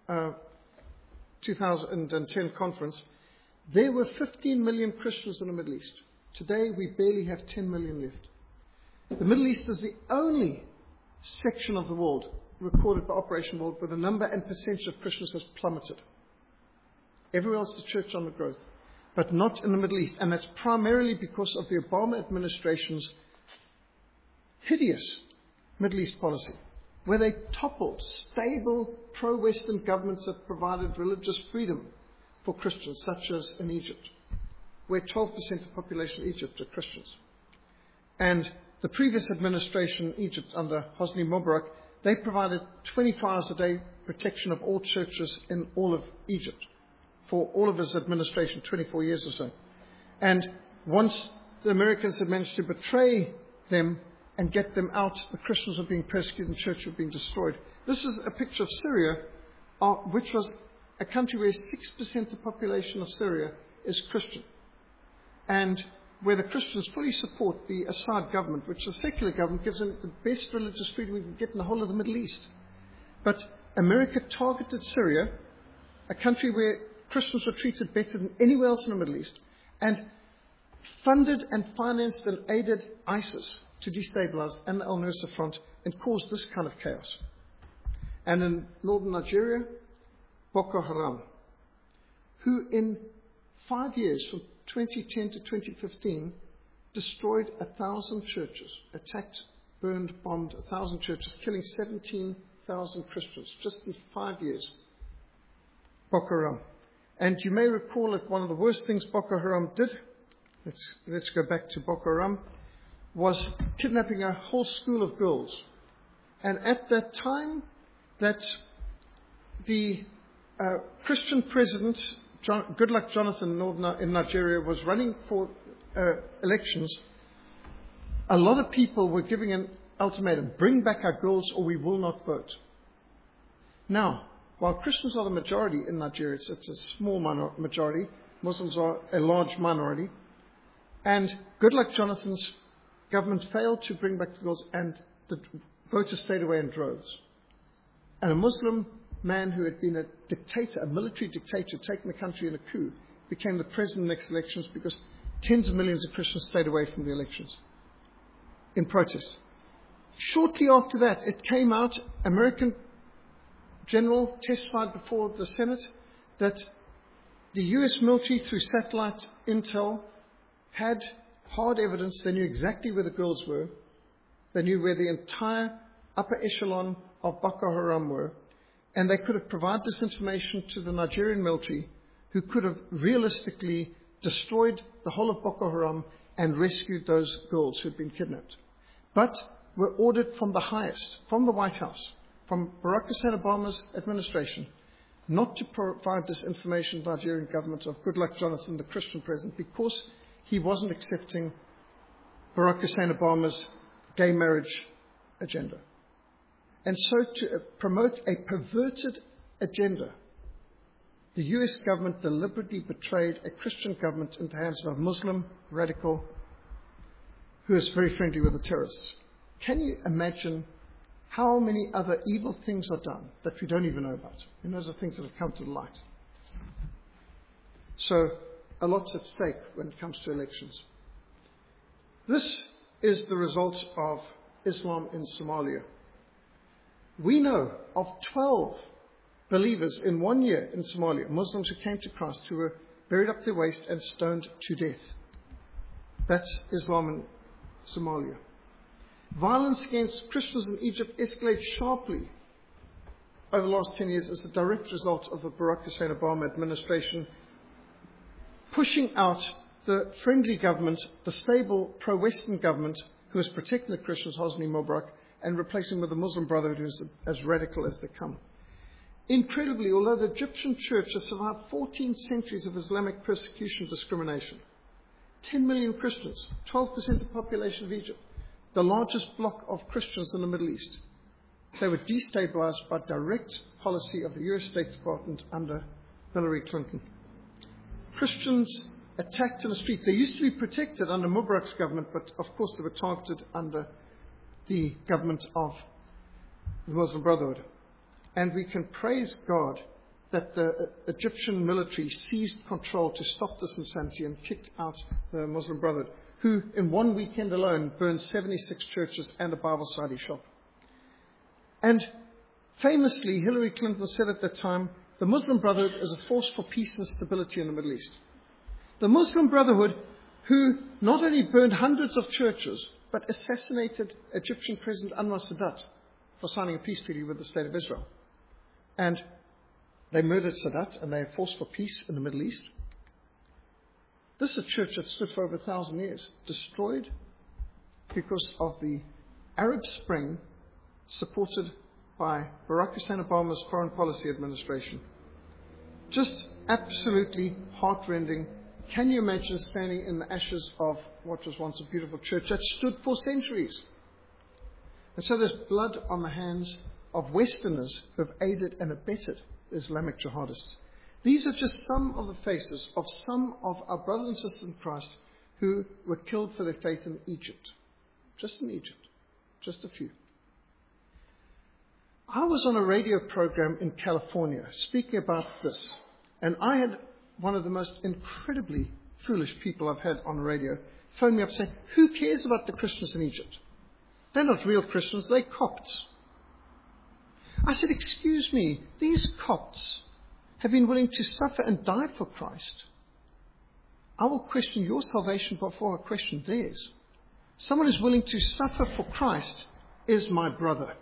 2010 conference, there were 15 million Christians in the Middle East. Today, we barely have 10 million left. The Middle East is the only section of the world recorded by Operation World where the number and percentage of Christians has plummeted. Everywhere else, the church on the growth, but not in the Middle East. And that's primarily because of the Obama administration's hideous Middle East policy, where they toppled stable pro-Western governments that provided religious freedom for Christians, such as in Egypt, where 12% of the population of Egypt are Christians. And the previous administration in Egypt under Hosni Mubarak, they provided 24 hours a day protection of all churches in all of Egypt for all of his administration, 24 years or so. And once the Americans had managed to betray them and get them out, the Christians were being persecuted and churches were being destroyed. This is a picture of Syria, which was a country where 6% of the population of Syria is Christian, and where the Christians fully support the Assad government, which the secular government gives them the best religious freedom we can get in the whole of the Middle East. But America targeted Syria, a country where Christians were treated better than anywhere else in the Middle East, and funded and financed and aided ISIS to destabilize and the al-Nusra Front and cause this kind of chaos. And in northern Nigeria, Boko Haram, who in 5 years, from 2010 to 2015, destroyed 1,000 churches, attacked, burned, bombed 1,000 churches, killing 17,000 Christians just in 5 years. Boko Haram. And you may recall that one of the worst things Boko Haram did, let's go back to Boko Haram, was kidnapping a whole school of girls. And at that time that the Christian president, Goodluck Jonathan in Nigeria, was running for elections, a lot of people were giving an ultimatum: bring back our girls or we will not vote. Now, while Christians are the majority in Nigeria, it's a small majority, Muslims are a large minority, and Goodluck Jonathan's government failed to bring back the girls, and the voters stayed away in droves. And a Muslim man who had been a dictator, a military dictator, taking the country in a coup, became the president in the next elections because tens of millions of Christians stayed away from the elections in protest. Shortly after that, it came out, American general testified before the Senate that the US military, through satellite intel, had hard evidence. They knew exactly where the girls were. They knew where the entire upper echelon of Boko Haram were. And they could have provided this information to the Nigerian military, who could have realistically destroyed the whole of Boko Haram and rescued those girls who had been kidnapped. But were ordered from the highest, from the White House, from Barack Hussein Obama's administration, not to provide this information to the Nigerian government of Goodluck Jonathan, the Christian president, because he wasn't accepting Barack Hussein Obama's gay marriage agenda. And so to promote a perverted agenda, the US government deliberately betrayed a Christian government into the hands of a Muslim radical who is very friendly with the terrorists. Can you imagine how many other evil things are done that we don't even know about? And those are things that have come to the light. So, a lot's at stake when it comes to elections. This is the result of Islam in Somalia. We know of 12 believers in 1 year in Somalia, Muslims who came to Christ, who were buried up their waist and stoned to death. That's Islam in Somalia. Violence against Christians in Egypt escalated sharply over the last 10 years as a direct result of the Barack Hussein Obama administration pushing out the friendly government, the stable pro-Western government who was protecting the Christians, Hosni Mubarak, and replacing with the Muslim Brotherhood who is as radical as they come. Incredibly, although the Egyptian church has survived 14 centuries of Islamic persecution and discrimination, 10 million Christians, 12% of the population of Egypt, the largest bloc of Christians in the Middle East, they were destabilized by direct policy of the US State Department under Hillary Clinton. Christians attacked in the streets. They used to be protected under Mubarak's government, but of course they were targeted under the government of the Muslim Brotherhood. And we can praise God that the Egyptian military seized control to stop this insanity and kicked out the Muslim Brotherhood, who in one weekend alone burned 76 churches and a Bible study shop. And famously, Hillary Clinton said at that time, the Muslim Brotherhood is a force for peace and stability in the Middle East. The Muslim Brotherhood, who not only burned hundreds of churches, but assassinated Egyptian President Anwar Sadat for signing a peace treaty with the State of Israel. And they murdered Sadat, and they are a force for peace in the Middle East. This is a church that stood for over 1,000 years, destroyed because of the Arab Spring supported by Barack Hussein Obama's foreign policy administration. Just absolutely heartrending. Can you imagine standing in the ashes of what was once a beautiful church that stood for centuries? And so there's blood on the hands of Westerners who have aided and abetted Islamic jihadists. These are just some of the faces of some of our brothers and sisters in Christ who were killed for their faith in Egypt. Just in Egypt. Just a few. I was on a radio program in California speaking about this, and I had one of the most incredibly foolish people I've had on radio phone me up saying, who cares about the Christians in Egypt? They're not real Christians, they're Copts. I said, excuse me, these Copts have been willing to suffer and die for Christ. I will question your salvation before I question theirs. Someone who's willing to suffer for Christ is my brother.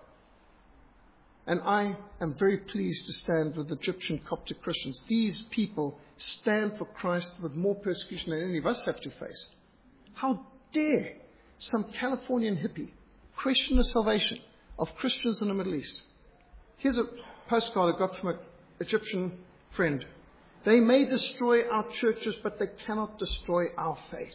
And I am very pleased to stand with Egyptian Coptic Christians. These people stand for Christ with more persecution than any of us have to face. How dare some Californian hippie question the salvation of Christians in the Middle East? Here's a postcard I got from an Egyptian friend. They may destroy our churches, but they cannot destroy our faith.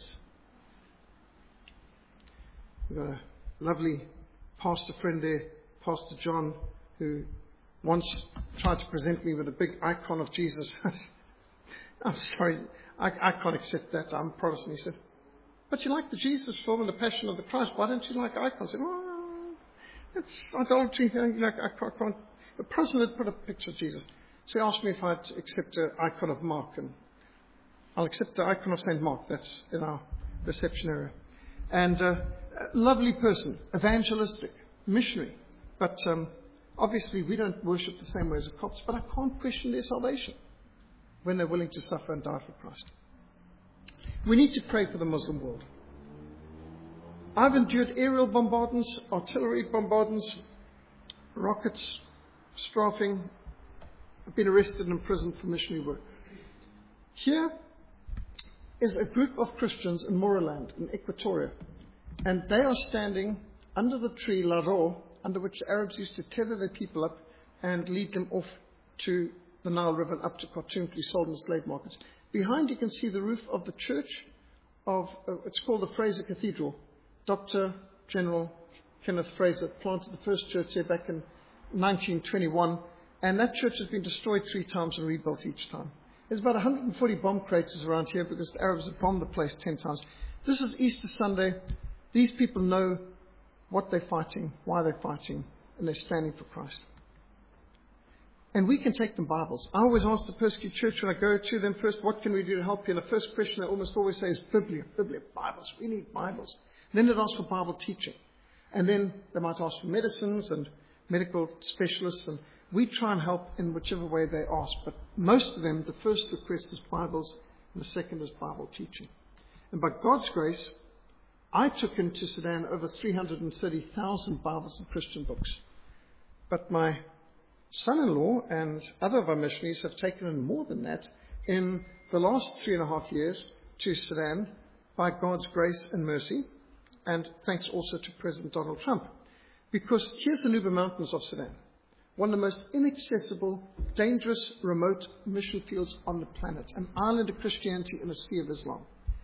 We've got a lovely pastor friend there, Pastor John, who once tried to present me with a big icon of Jesus. I'm sorry, I can't accept that. I'm Protestant. He said, but you like the Jesus film and the Passion of the Christ. Why don't you like icons? I said, well, it's idolatry. I can't. The president had put a picture of Jesus. So he asked me if I'd accept an icon of Mark. And I'll accept the icon of St. Mark. That's in our reception area. And a lovely person, evangelistic, missionary. But obviously we don't worship the same way as the Copts. But I can't question their salvation when they're willing to suffer and die for Christ. We need to pray for the Muslim world. I've endured aerial bombardments, artillery bombardments, rockets, strafing. I've been arrested and imprisoned for missionary work. Here is a group of Christians in Moraland, in Equatoria, and they are standing under the tree Laro, under which the Arabs used to tether their people up and lead them off to the Nile River and up to Khartoum to be sold in the slave markets. Behind you can see the roof of the church of, it's called the Fraser Cathedral. Dr. General Kenneth Fraser planted the first church there back in 1921, and that church has been destroyed 3 times and rebuilt each time. There's about 140 bomb craters around here because the Arabs have bombed the place 10 times. This is Easter Sunday. These people know what they're fighting, why they're fighting, and they're standing for Christ. And we can take them Bibles. I always ask the persecuted church when I go to them first, what can we do to help you? And the first question they almost always say is Biblia, Bibles. We need Bibles. And then they'd ask for Bible teaching. And then they might ask for medicines and medical specialists. And we try and help in whichever way they ask. But most of them, the first request is Bibles, and the second is Bible teaching. And by God's grace, I took into Sudan over 330,000 Bibles and Christian books. But my son-in-law and other of our missionaries have taken in more than that in the last 3.5 years to Sudan by God's grace and mercy, and thanks also to President Donald Trump. Because here's the Nuba Mountains of Sudan, one of the most inaccessible, dangerous, remote mission fields on the planet, an island of Christianity in a sea of Islam.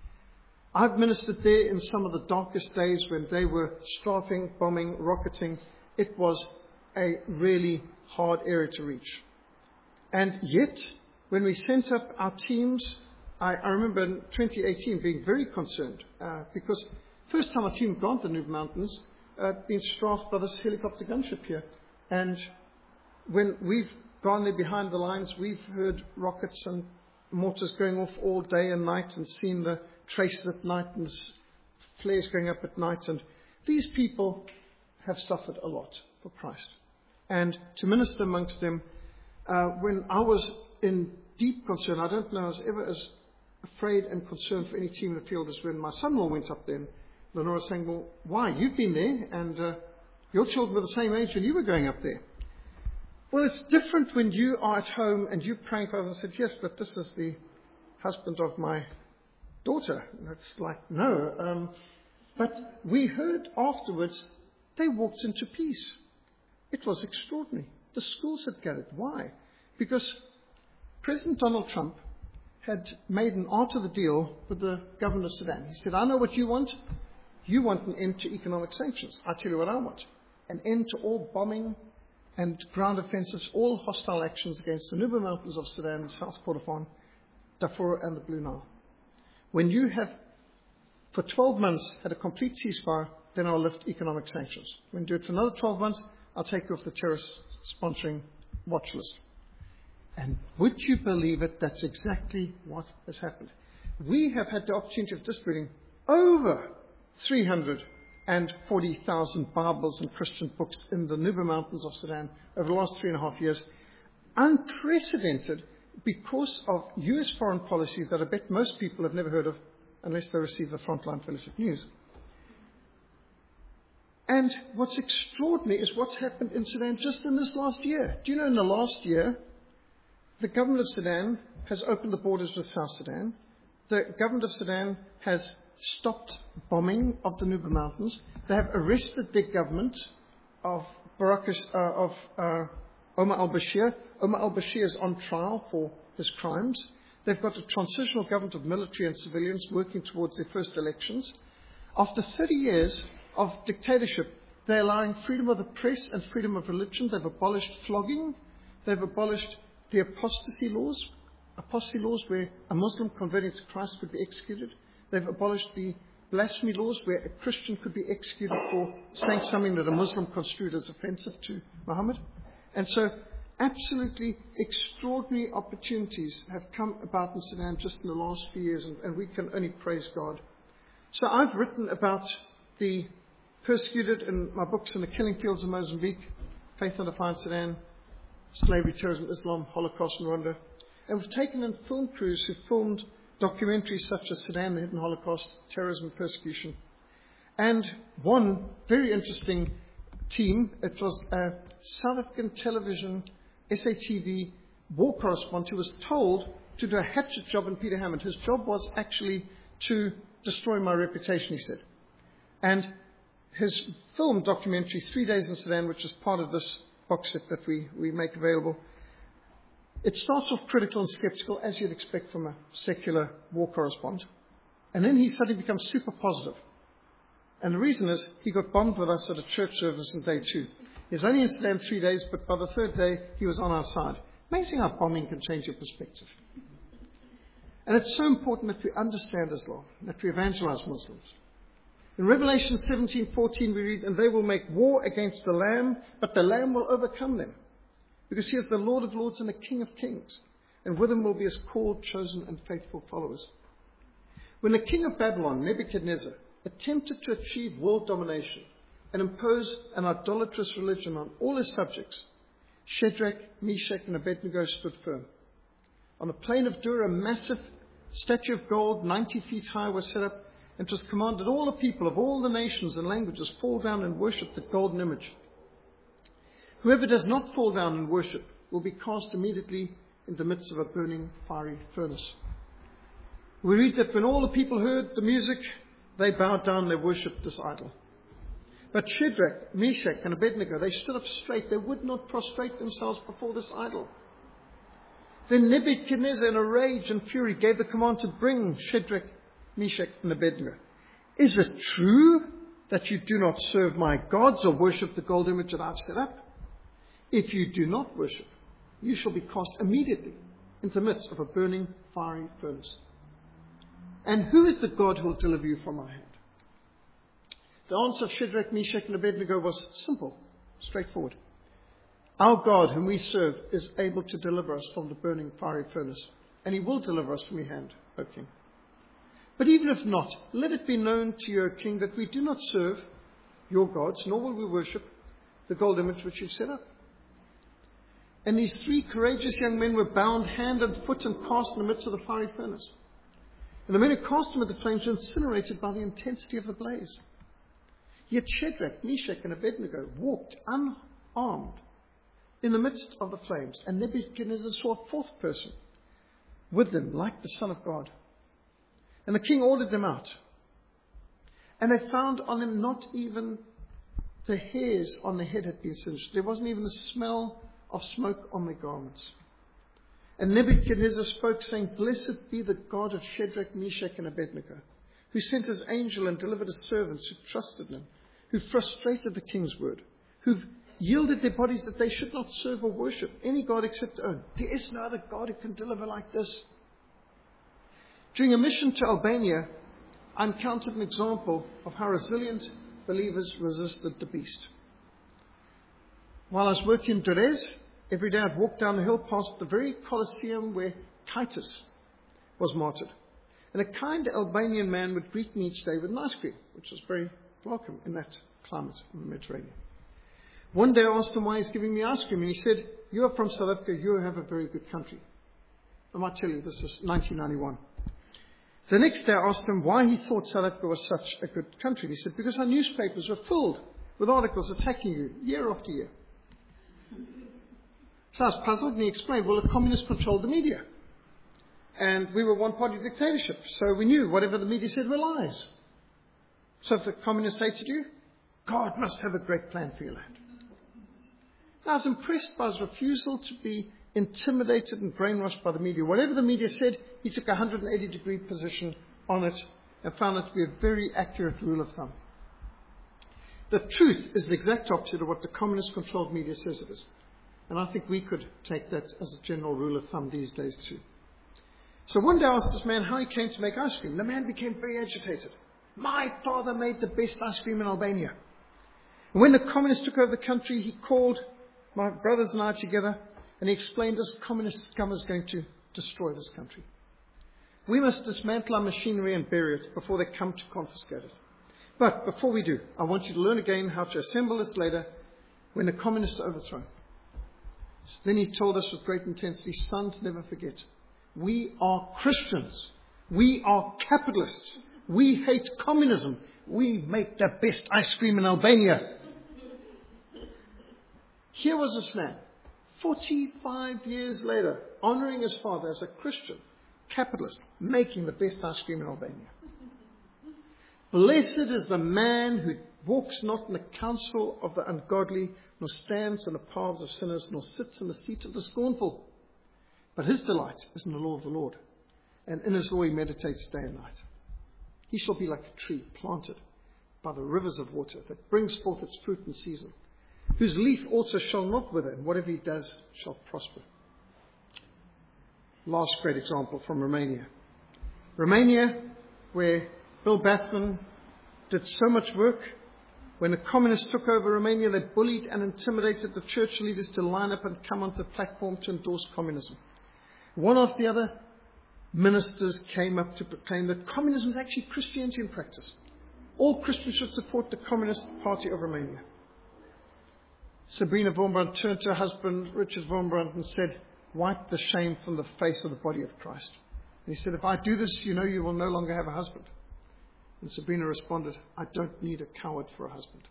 I've ministered there in some of the darkest days when they were strafing, bombing, rocketing. It was a really hard area to reach. And yet, when we sent up our teams, I remember in 2018 being very concerned because first time our team had gone to the Nuba Mountains, been strafed by this helicopter gunship here. And when we've gone there behind the lines, we've heard rockets and mortars going off all day and night and seen the traces at night and flares going up at night. And these people have suffered a lot for Christ. And to minister amongst them, when I was in deep concern, I don't know I was ever as afraid and concerned for any team in the field as when my son-in-law went up there. And Lenora was saying, well, why? You've been there, and your children were the same age when you were going up there. Well, it's different when you are at home and you're praying for others and said, yes, but this is the husband of my daughter. And it's like, no. But we heard afterwards, they walked into peace. It was extraordinary. The schools had gathered. Why? Because President Donald Trump had made an art of the deal with the government of Sudan. He said, I know what you want. You want an end to economic sanctions. I tell you what I want. An end to all bombing and ground offensives, all hostile actions against the Nuba Mountains of Sudan, South Kordofan, Darfur and the Blue Nile. When you have, for 12 months, had a complete ceasefire, then I'll lift economic sanctions. When you do it for another 12 months, I'll take you off the terrorist sponsoring watch list. And would you believe it, that's exactly what has happened. We have had the opportunity of distributing over 340,000 Bibles and Christian books in the Nuba Mountains of Sudan over the last 3.5 years. Unprecedented because of US foreign policy that I bet most people have never heard of unless they receive the Frontline Fellowship News. And what's extraordinary is what's happened in Sudan just in this last year. Do you know in the last year, the government of Sudan has opened the borders with South Sudan. The government of Sudan has stopped bombing of the Nuba Mountains. They have arrested their government of Omar al-Bashir. Omar al-Bashir is on trial for his crimes. They've got a transitional government of military and civilians working towards their first elections. After 30 years of dictatorship, they're allowing freedom of the press and freedom of religion. They've abolished flogging. They've abolished the apostasy laws where a Muslim converting to Christ could be executed. They've abolished the blasphemy laws where a Christian could be executed for saying something that a Muslim construed as offensive to Muhammad. And so absolutely extraordinary opportunities have come about in Sudan just in the last few years, and we can only praise God. So I've written about the persecuted in my books in the killing fields of Mozambique, Faith and Defiance Sudan, Slavery, Terrorism, Islam, Holocaust in Rwanda. And we've taken in film crews who filmed documentaries such as Sudan, the Hidden Holocaust, Terrorism, Persecution. And one very interesting team, it was a South African television SATV war correspondent who was told to do a hatchet job in Peter Hammond. His job was actually to destroy my reputation, he said. And his film documentary, 3 Days in Sudan, which is part of this box set that we make available, it starts off critical and skeptical, as you'd expect from a secular war correspondent. And then he suddenly becomes super positive. And the reason is he got bombed with us at a church service on day 2. He was only in Sudan 3 days, but by the 3rd day, he was on our side. Amazing how bombing can change your perspective. And it's so important that we understand Islam, that we evangelize Muslims. In Revelation 17:14 we read, "And they will make war against the Lamb, but the Lamb will overcome them. Because he is the Lord of lords and the King of kings, and with him will be his called, chosen, and faithful followers." When the king of Babylon, Nebuchadnezzar, attempted to achieve world domination and impose an idolatrous religion on all his subjects, Shadrach, Meshach, and Abednego stood firm. On the plain of Dura, a massive statue of gold, 90 feet high, was set up, and it was commanded all the people of all the nations and languages fall down and worship the golden image. Whoever does not fall down and worship will be cast immediately in the midst of a burning fiery furnace. We read that when all the people heard the music, they bowed down, they worshipped this idol. But Shadrach, Meshach, and Abednego, they stood up straight. They would not prostrate themselves before this idol. Then Nebuchadnezzar, in a rage and fury, gave the command to bring Shadrach, Meshach, and Abednego. "Is it true that you do not serve my gods or worship the gold image that I've set up? If you do not worship, you shall be cast immediately into the midst of a burning, fiery furnace. And who is the God who will deliver you from my hand?" The answer of Shadrach, Meshach, and Abednego was simple, straightforward. "Our God, whom we serve, is able to deliver us from the burning, fiery furnace, and he will deliver us from your hand, O king. But even if not, let it be known to you, O king, that we do not serve your gods, nor will we worship the gold image which you've set up." And these 3 courageous young men were bound hand and foot and cast in the midst of the fiery furnace. And the men who cast them into the flames were incinerated by the intensity of the blaze. Yet Shadrach, Meshach, and Abednego walked unarmed in the midst of the flames. And Nebuchadnezzar saw a 4th person with them, like the Son of God. And the king ordered them out. And they found on him not even the hairs on the head had been singed. There wasn't even the smell of smoke on their garments. And Nebuchadnezzar spoke, saying, "Blessed be the God of Shadrach, Meshach, and Abednego, who sent his angel and delivered his servants who trusted him, who frustrated the king's word, who've yielded their bodies that they should not serve or worship any God except their own. There is no other God who can deliver like this." During a mission to Albania, I encountered an example of how resilient believers resisted the beast. While I was working in Durrës, every day I'd walk down the hill past the very Colosseum where Titus was martyred. And a kind Albanian man would greet me each day with an ice cream, which was very welcome in that climate in the Mediterranean. One day I asked him why he's giving me ice cream, and he said, "You are from South Africa, you have a very good country." I might tell you, this is 1991. The next day I asked him why he thought South Africa was such a good country. And he said, "Because our newspapers were filled with articles attacking you year after year." So I was puzzled, and he explained, "Well, the communists controlled the media. And we were one-party dictatorship, so we knew whatever the media said were lies. So if the communists hated you, God must have a great plan for your land. I was impressed by his refusal to be intimidated and brainwashed by the media. Whatever the media said, he took a 180-degree position on it and found it to be a very accurate rule of thumb. The truth is the exact opposite of what the communist-controlled media says it is. And I think we could take that as a general rule of thumb these days too. So one day I asked this man how he came to make ice cream. The man became very agitated. My father made the best ice cream in Albania. And when the communists took over the country, he called my brothers and I together and he explained this communist scum is going to destroy this country. We must dismantle our machinery and bury it before they come to confiscate it. But before we do, I want you to learn again how to assemble this later when the communists are overthrown. Then he told us with great intensity, sons, never forget. We are Christians. We are capitalists. We hate communism. We make the best ice cream in Albania. Here was this man, 45 years later, honoring his father as a Christian capitalist, making the best ice cream in Albania. Blessed is the man who walks not in the counsel of the ungodly, nor stands in the paths of sinners, nor sits in the seat of the scornful. But his delight is in the law of the Lord, and in his law he meditates day and night. He shall be like a tree planted by the rivers of water that brings forth its fruit in season, whose leaf also shall not wither, and whatever he does shall prosper. Last great example from Romania. Romania, where Bill Bathman did so much work. When the communists took over Romania, they bullied and intimidated the church leaders to line up and come onto the platform to endorse communism. One after the other, ministers came up to proclaim that communism is actually Christianity in practice. All Christians should support the Communist Party of Romania. Sabrina Wormbrandt turned to her husband, Richard Wormbrandt, and said, wipe the shame from the face of the body of Christ. And he said, if I do this, you know you will no longer have a husband. And Sabrina responded, I don't need a coward for a husband.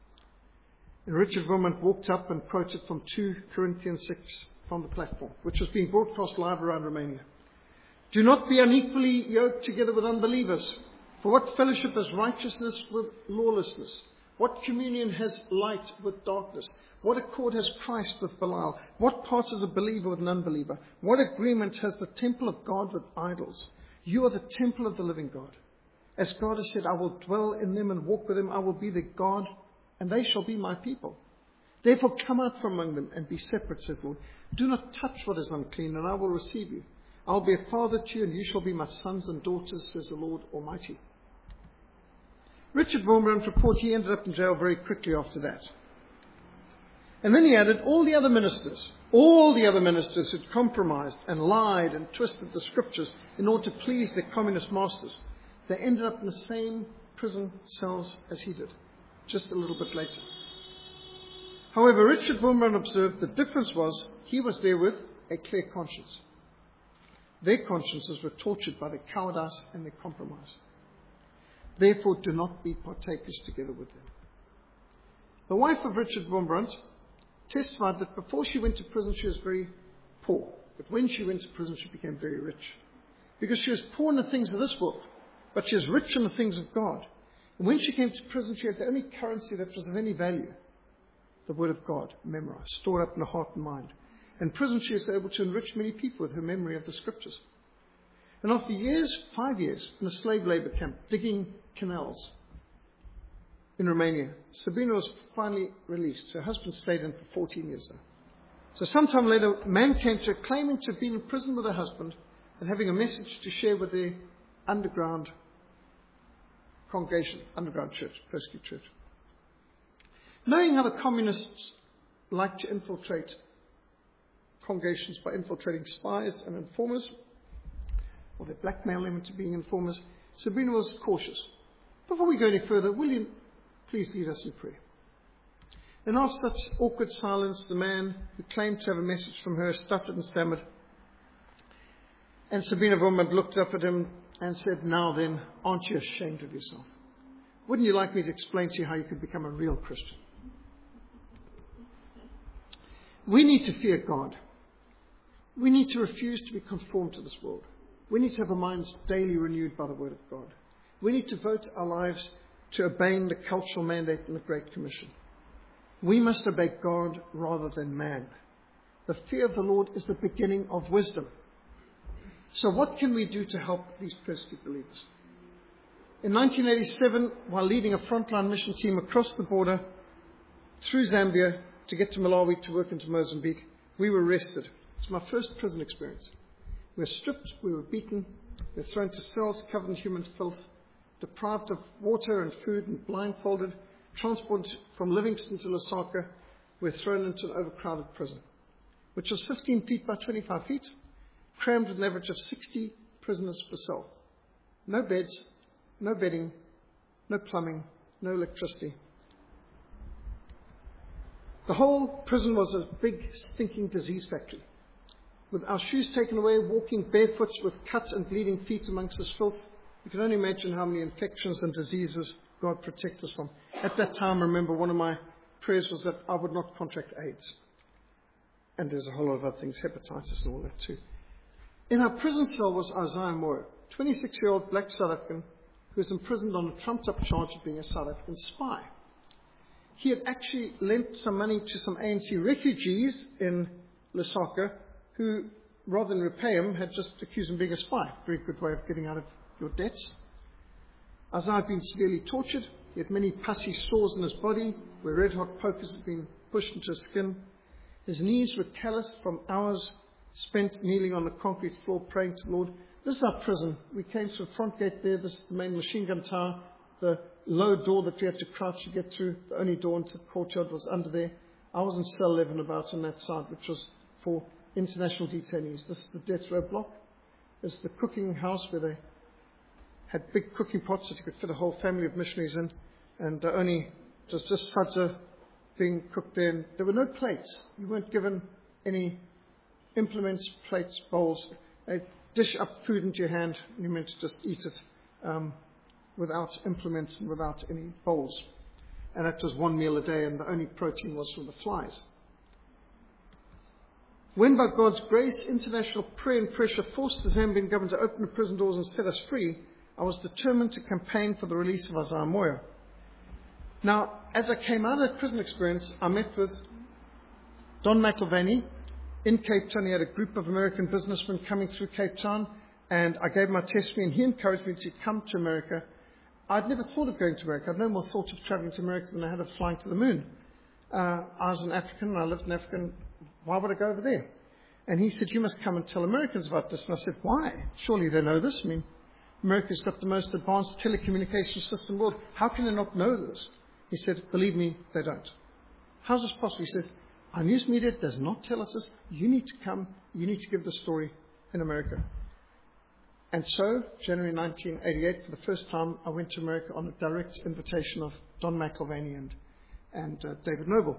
And Richard Wormbrandt walked up and quoted from 2 Corinthians 6 from the platform, which was being broadcast live around Romania. Do not be unequally yoked together with unbelievers. For what fellowship has righteousness with lawlessness? What communion has light with darkness? What accord has Christ with Belial? What part has a believer with an unbeliever? What agreement has the temple of God with idols? You are the temple of the living God. As God has said, I will dwell in them and walk with them. I will be their God, and they shall be my people. Therefore come out from among them and be separate, says the Lord. Do not touch what is unclean, and I will receive you. I will be a father to you, and you shall be my sons and daughters, says the Lord Almighty. Richard Wormbrandt reported he ended up in jail very quickly after that. And then he added all the other ministers who'd compromised and lied and twisted the scriptures in order to please their communist masters. They ended up in the same prison cells as he did, just a little bit later. However, Richard Wormbrandt observed the difference was he was there with a clear conscience. Their consciences were tortured by their cowardice and their compromise. Therefore, do not be partakers together with them. The wife of Richard Wormbrandt testified that before she went to prison, she was very poor. But when she went to prison, she became very rich. Because she was poor in the things of this world, but she was rich in the things of God. And when she came to prison, she had the only currency that was of any value, the Word of God, memorized, stored up in her heart and mind. In prison, she was able to enrich many people with her memory of the Scriptures. And after 5 years, in a slave labor camp, digging canals in Romania, Sabrina was finally released. Her husband stayed in for 14 years there. So sometime later, a man came to her claiming to have been in prison with her husband and having a message to share with their underground congregation, underground church, persecuted church. Knowing how the communists like to infiltrate congregations by infiltrating spies and informers, or they blackmail them into being informers, Sabrina was cautious. Before we go any further, will you please lead us in prayer? And after such awkward silence, the man who claimed to have a message from her stuttered and stammered. And Sabrina Wormbrandt looked up at him and said, now then, aren't you ashamed of yourself? Wouldn't you like me to explain to you how you could become a real Christian? We need to fear God. We need to refuse to be conformed to this world. We need to have our minds daily renewed by the Word of God. We need to devote our lives to obeying the cultural mandate and the Great Commission. We must obey God rather than man. The fear of the Lord is the beginning of wisdom. So what can we do to help these persecuted believers? In 1987, while leading a frontline mission team across the border through Zambia to get to Malawi to work into Mozambique, we were arrested. It's my first prison experience. We were stripped, we were beaten, we were thrown to cells covered in human filth, deprived of water and food and blindfolded, transported from Livingston to Lusaka. We were thrown into an overcrowded prison, which was 15 feet by 25 feet, crammed with an average of 60 prisoners per cell. No beds, no bedding, no plumbing, no electricity. The whole prison was a big, stinking disease factory. With our shoes taken away, walking barefoot with cut and bleeding feet amongst this filth, you can only imagine how many infections and diseases God protects us from. At that time, remember, one of my prayers was that I would not contract AIDS. And there's a whole lot of other things, hepatitis and all that too. In our prison cell was Isaiah Moore, 26-year-old black South African who was imprisoned on a trumped-up charge of being a South African spy. He had actually lent some money to some ANC refugees in Lusaka who, rather than repay him, had just accused him of being a spy. Very good way of getting out of your debts. Isaiah had been severely tortured. He had many pussy sores in his body where red-hot pokers had been pushed into his skin. His knees were calloused from hours spent kneeling on the concrete floor praying to the Lord. This is our prison. We came through the front gate there. This is the main machine gun tower. The low door that we had to crouch to get through, the only door into the courtyard was under there. I was in cell 11 about on that side, which was for international detainees. This is the death row block. This is the cooking house where they had big cooking pots that you could fit a whole family of missionaries in. And it was just sadza being cooked there. And there were no plates. You weren't given any implements, plates, bowls. They dish up food into your hand, and you meant to just eat it without implements and without any bowls. And that was one meal a day, and the only protein was from the flies. When by God's grace, international prayer and pressure forced the Zambian government to open the prison doors and set us free, I was determined to campaign for the release of Isaiah Moyo. Now, as I came out of that prison experience, I met with Don McIlvaney in Cape Town. He had a group of American businessmen coming through Cape Town, and I gave my testimony, and he encouraged me to come to America. I'd never thought of going to America. I'd no more thought of traveling to America than I had of flying to the moon. I was an African, and I lived in Africa. Why would I go over there? And he said, you must come and tell Americans about this. And I said, why? Surely they know this. I mean, America's got the most advanced telecommunications system in the world. How can they not know this? He said, believe me, they don't. How's this possible? He says, our news media does not tell us this. You need to come. You need to give the story in America. And so, January 1988, for the first time, I went to America on a direct invitation of Don McIlvaney and David Noble,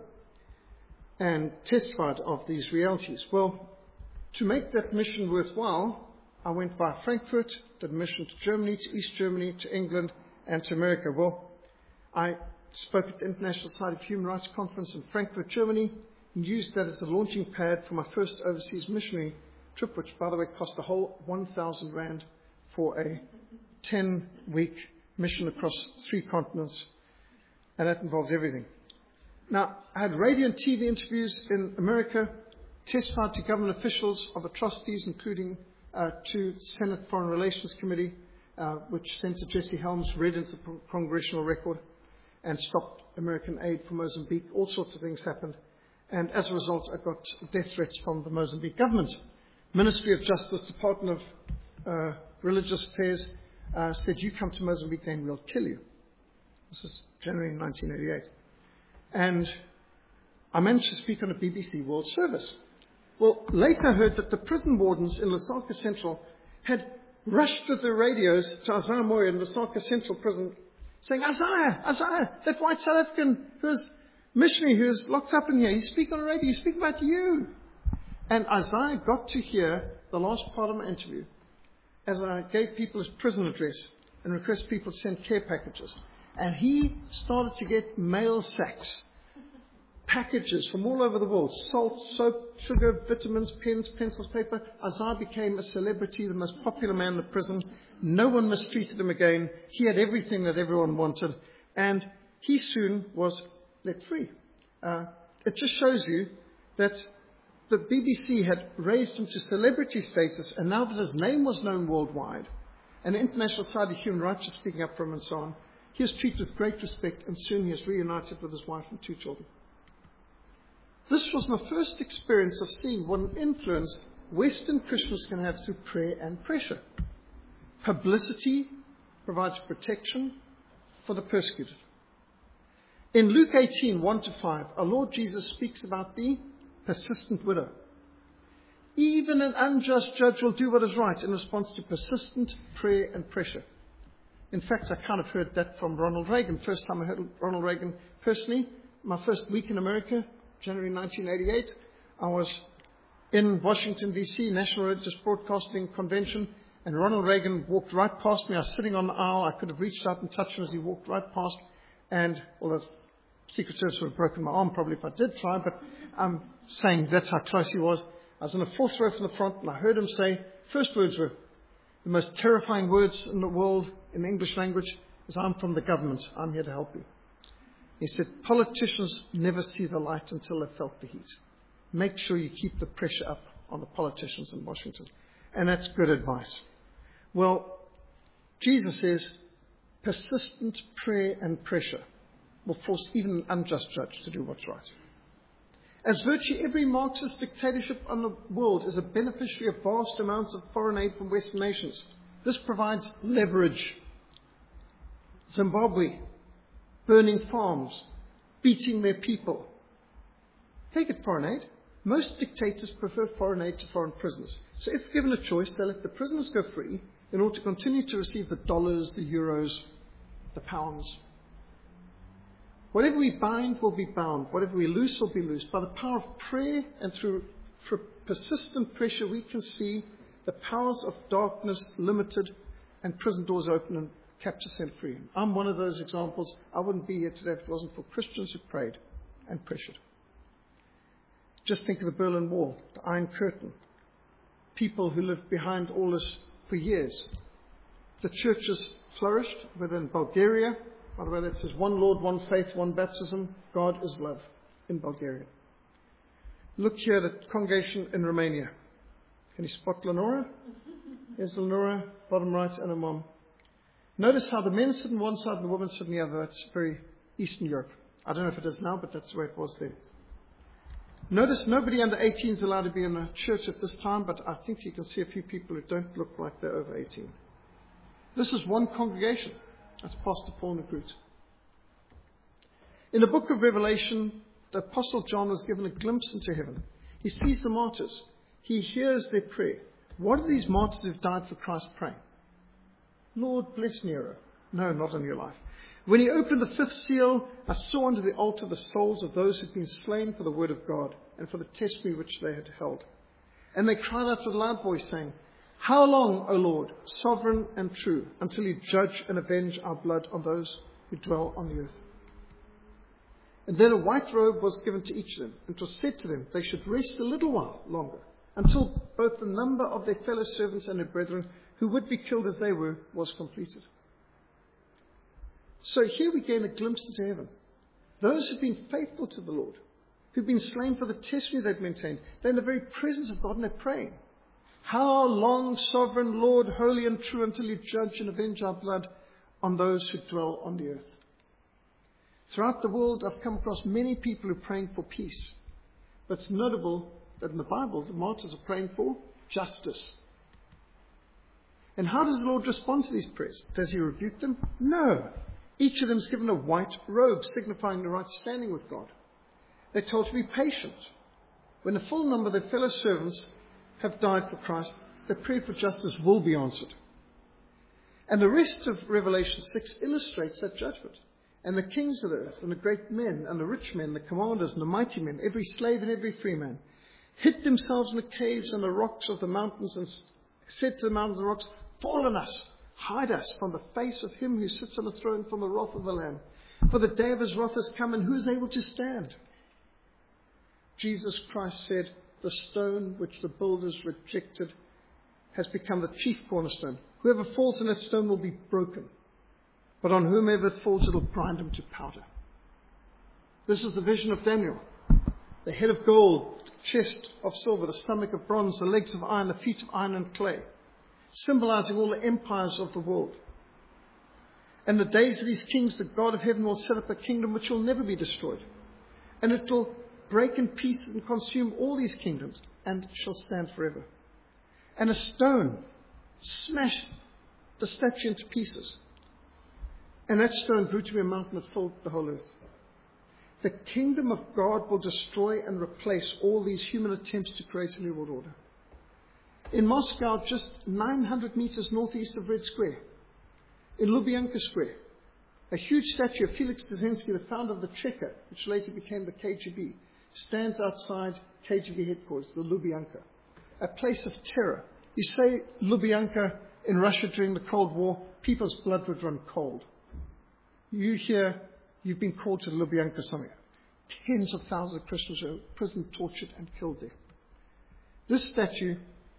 and testified of these realities. Well, to make that mission worthwhile, I went via Frankfurt, did a mission to Germany, to East Germany, to England, and to America. Well, I spoke at the International Society of Human Rights Conference in Frankfurt, Germany, and used that as a launching pad for my first overseas missionary trip, which, by the way, cost a whole 1,000 rand for a 10-week mission across 3 continents, and that involved everything. Now, I had radio and TV interviews in America, testified to government officials of atrocities, including to the Senate Foreign Relations Committee, which Senator Jesse Helms read into the Congressional Record and stopped American aid for Mozambique. All sorts of things happened. And as a result, I got death threats from the Mozambique government. Ministry of Justice, Department of Religious Affairs said, you come to Mozambique and we'll kill you. This is January 1988. And I managed to speak on a BBC World Service. Well, later I heard that the prison wardens in Lusaka Central had rushed with their radios to Isaiah Moyo in Lusaka Central Prison, saying, Isaiah, that white South African who's missionary who's locked up in here, he's speaking on the radio, he's speaking about you. And Isaiah got to hear the last part of my interview as I gave people his prison address and requested people to send care packages. And he started to get mail sacks packages from all over the world, salt, soap, sugar, vitamins, pens, pencils, paper. Isaiah became a celebrity, the most popular man in the prison. No one mistreated him again. He had everything that everyone wanted, and he soon was let free. It just shows you that the BBC had raised him to celebrity status, and now that his name was known worldwide, and the International Society of Human Rights is speaking up for him and so on, he was treated with great respect, and soon he is reunited with his wife and 2 children. This was my first experience of seeing what an influence Western Christians can have through prayer and pressure. Publicity provides protection for the persecuted. In Luke 18, 1-5, our Lord Jesus speaks about the persistent widow. Even an unjust judge will do what is right in response to persistent prayer and pressure. In fact, I kind of heard that from Ronald Reagan. First time I heard Ronald Reagan personally, my first week in America, January 1988, I was in Washington, D.C., National Religious Broadcasting Convention, and Ronald Reagan walked right past me. I was sitting on the aisle. I could have reached out and touched him as he walked right past. And, well, the Secret Service would have broken my arm probably if I did try, but I'm saying that's how close he was. I was in the 4th row from the front, and I heard him say, first words were the most terrifying words in the world in the English language, is, "I'm from the government. I'm here to help you." He said, politicians never see the light until they've felt the heat. Make sure you keep the pressure up on the politicians in Washington. And that's good advice. Well, Jesus says persistent prayer and pressure will force even an unjust judge to do what's right. As virtually every Marxist dictatorship in the world is a beneficiary of vast amounts of foreign aid from Western nations, this provides leverage. Zimbabwe, burning farms, beating their people. They get foreign aid. Most dictators prefer foreign aid to foreign prisoners. So if given a choice, they'll let the prisoners go free in order to continue to receive the dollars, the euros, the pounds. Whatever we bind will be bound. Whatever we loose will be loosed. By the power of prayer and through persistent pressure, we can see the powers of darkness limited and prison doors open and capture set free. I'm one of those examples. I wouldn't be here today if it wasn't for Christians who prayed and pressured. Just think of the Berlin Wall, the Iron Curtain. People who lived behind all this for years. The churches flourished within Bulgaria. By the way, that says one Lord, one faith, one baptism. God is love in Bulgaria. Look here at the congregation in Romania. Can you spot Lenora? Here's Lenora, bottom right, and her mom. Notice how the men sit on one side and the women sit on the other. That's very Eastern Europe. I don't know if it is now, but that's the way it was then. Notice nobody under 18 is allowed to be in a church at this time, but I think you can see a few people who don't look like they're over 18. This is one congregation. That's Pastor Paul Negrut. In the book of Revelation, the Apostle John was given a glimpse into heaven. He sees the martyrs. He hears their prayer. What are these martyrs who've died for Christ praying? Lord, bless Nero. No, not in your life. When he opened the 5th seal, I saw under the altar the souls of those who'd been slain for the word of God and for the testimony which they had held. And they cried out with a loud voice, saying, "How long, O Lord, sovereign and true, until you judge and avenge our blood on those who dwell on the earth?" And then a white robe was given to each of them, and it was said to them they should rest a little while longer, until both the number of their fellow servants and their brethren, who would be killed as they were, was completed. So here we gain a glimpse into heaven. Those who've been faithful to the Lord, who've been slain for the testimony they've maintained, they're in the very presence of God and they're praying. How long, sovereign Lord, holy and true, until you judge and avenge our blood on those who dwell on the earth? Throughout the world, I've come across many people who are praying for peace. But it's notable that in the Bible, the martyrs are praying for justice. And how does the Lord respond to these prayers? Does he rebuke them? No. Each of them is given a white robe, signifying the right standing with God. They're told to be patient. When the full number of their fellow servants have died for Christ, their prayer for justice will be answered. And the rest of Revelation 6 illustrates that judgment. And the kings of the earth, and the great men, and the rich men, the commanders, and the mighty men, every slave and every free man, hid themselves in the caves and the rocks of the mountains, and said to the mountains and rocks, "Fall on us, hide us from the face of him who sits on the throne, from the wrath of the Lamb. For the day of his wrath has come, and who is able to stand?" Jesus Christ said, the stone which the builders rejected has become the chief cornerstone. Whoever falls on that stone will be broken, but on whomever it falls, it will grind him to powder. This is the vision of Daniel. The head of gold, the chest of silver, the stomach of bronze, the legs of iron, the feet of iron and clay, symbolizing all the empires of the world. And the days of these kings, the God of heaven will set up a kingdom which will never be destroyed. And it will break in pieces and consume all these kingdoms, and shall stand forever. And a stone smashed the statue into pieces. And that stone grew to be a mountain that filled the whole earth. The kingdom of God will destroy and replace all these human attempts to create a new world order. In Moscow, just 900 meters northeast of Red Square, in Lubyanka Square, a huge statue of Felix Dzerzhinsky, the founder of the Cheka, which later became the KGB, stands outside KGB headquarters, the Lubyanka, a place of terror. You say Lubyanka in Russia during the Cold War, people's blood would run cold. You hear you've been called to Lubyanka somewhere. Tens of thousands of Christians were imprisoned, tortured, and killed there. This statue,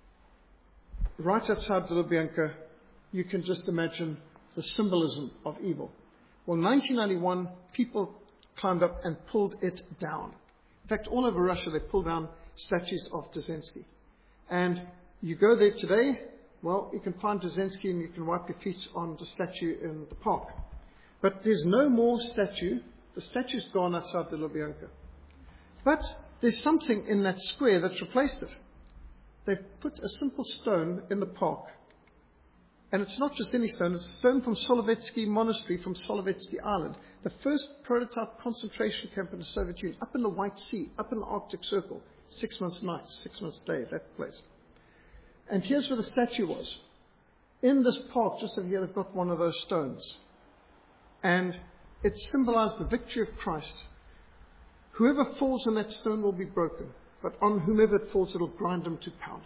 right outside the Lubyanka, you can just imagine the symbolism of evil. Well, in 1991, people climbed up and pulled it down. In fact, all over Russia, they pulled down statues of Dzerzhinsky. And you go there today, well, you can find Dzerzhinsky and you can wipe your feet on the statue in the park. But there's no more statue. The statue's gone outside the Lubyanka. But there's something in that square that's replaced it. They've put a simple stone in the park. And it's not just any stone, it's a stone from Solovetsky Monastery from Solovetsky Island, the first prototype concentration camp in the Soviet Union, up in the White Sea, up in the Arctic Circle, 6 months nights, 6 months day, that place. And here's where the statue was. In this park, just over here, they've got one of those stones. And it symbolized the victory of Christ. Whoever falls on that stone will be broken, but on whomever it falls, it'll grind them to powder.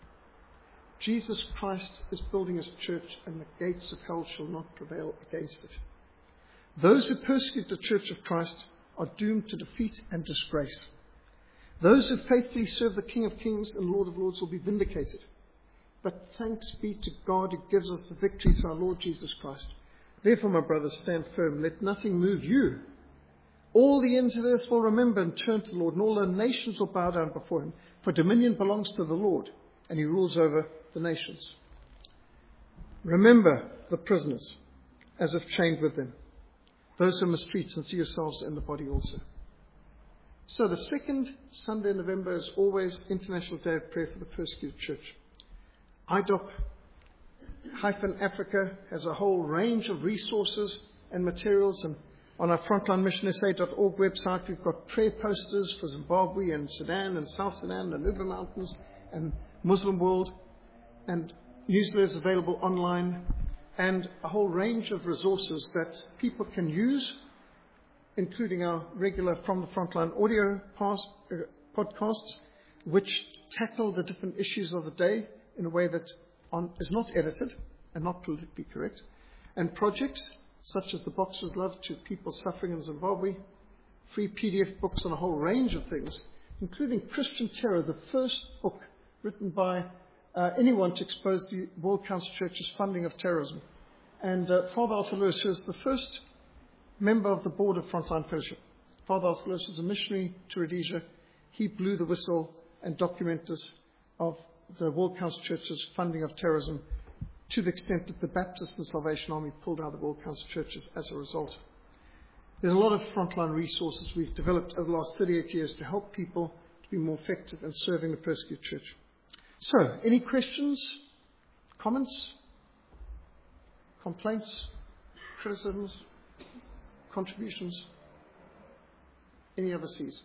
Jesus Christ is building his church, and the gates of hell shall not prevail against it. Those who persecute the church of Christ are doomed to defeat and disgrace. Those who faithfully serve the King of Kings and Lord of Lords will be vindicated. But thanks be to God who gives us the victory through our Lord Jesus Christ. Therefore, my brothers, stand firm. Let nothing move you. All the ends of the earth will remember and turn to the Lord, and all the nations will bow down before him. For dominion belongs to the Lord, and he rules over the nations. Remember the prisoners, as if chained with them, those who mistreat, and see yourselves in the body also. So the second Sunday in November is always International Day of Prayer for the Persecuted Church. IDOP-Africa has a whole range of resources and materials, and on our frontlinemissionsa.org website we've got prayer posters for Zimbabwe and Sudan and South Sudan and Nuba Mountains and Muslim world, and newsletters available online, and a whole range of resources that people can use, including our regular From the Frontline audio podcasts, which tackle the different issues of the day in a way that is not edited and not politically correct, and projects such as the Boxer's Love to people suffering in Zimbabwe, free PDF books on a whole range of things, including Christian Terror, the first book written by anyone to expose the World Council Church's funding of terrorism. And Father Arthur Lewis, who is the first member of the board of Frontline Fellowship. Father Arthur Lewis was a missionary to Rhodesia. He blew the whistle and documented this of the World Council Church's funding of terrorism, to the extent that the Baptist and Salvation Army pulled out of the World Council Churches as a result. There's a lot of frontline resources we've developed over the last 38 years to help people to be more effective in serving the persecuted church. So, any questions, comments, complaints, criticisms, contributions? Any overseas?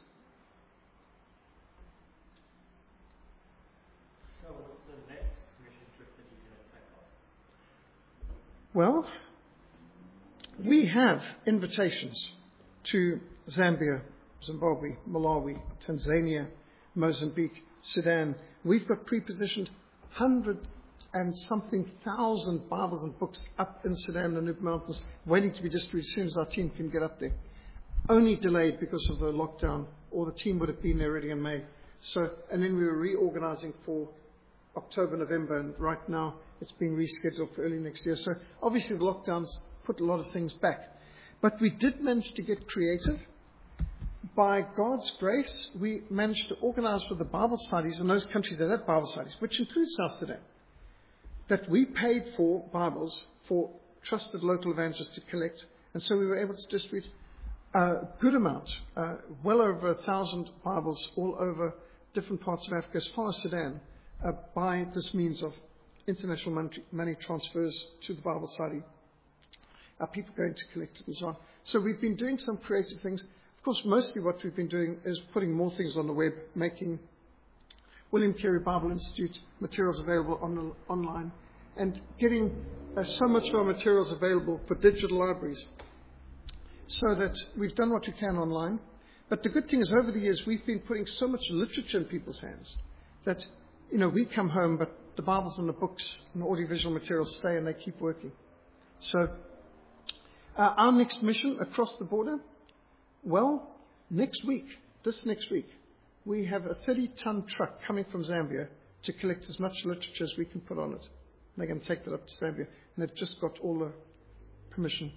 So what's the next mission trip that you're going to take on? Well, we have invitations to Zambia, Zimbabwe, Malawi, Tanzania, Mozambique, Sudan. We've got pre-positioned 100 and something thousand Bibles and books up in Sudan and the Nuba Mountains, waiting to be distributed as soon as our team can get up there. only delayed because of the lockdown, or the team would have been there already in May. And then we were reorganizing for October, November, and right now it's been rescheduled for early next year. So obviously the lockdowns put a lot of things back. But we did manage to get creative. By God's grace, we managed to organize with the Bible studies in those countries that had Bible studies, which includes South Sudan, that we paid for Bibles for trusted local evangelists to collect. And so we were able to distribute a good amount, well over 1,000 Bibles all over different parts of Africa, as far as Sudan, by this means of international money transfers to the Bible study. People going to collect it and so on. So we've been doing some creative things. Of course, mostly what we've been doing is putting more things on the web, making William Carey Bible Institute materials available online, and getting so much of our materials available for digital libraries, so that we've done what we can online. But the good thing is, over the years, we've been putting so much literature in people's hands that, we come home, but the Bibles and the books and the audiovisual materials stay and they keep working. So our next mission across the border, well, this next week, we have a 30-ton truck coming from Zambia to collect as much literature as we can put on it. And they're going to take that up to Zambia. And they've just got all the permission.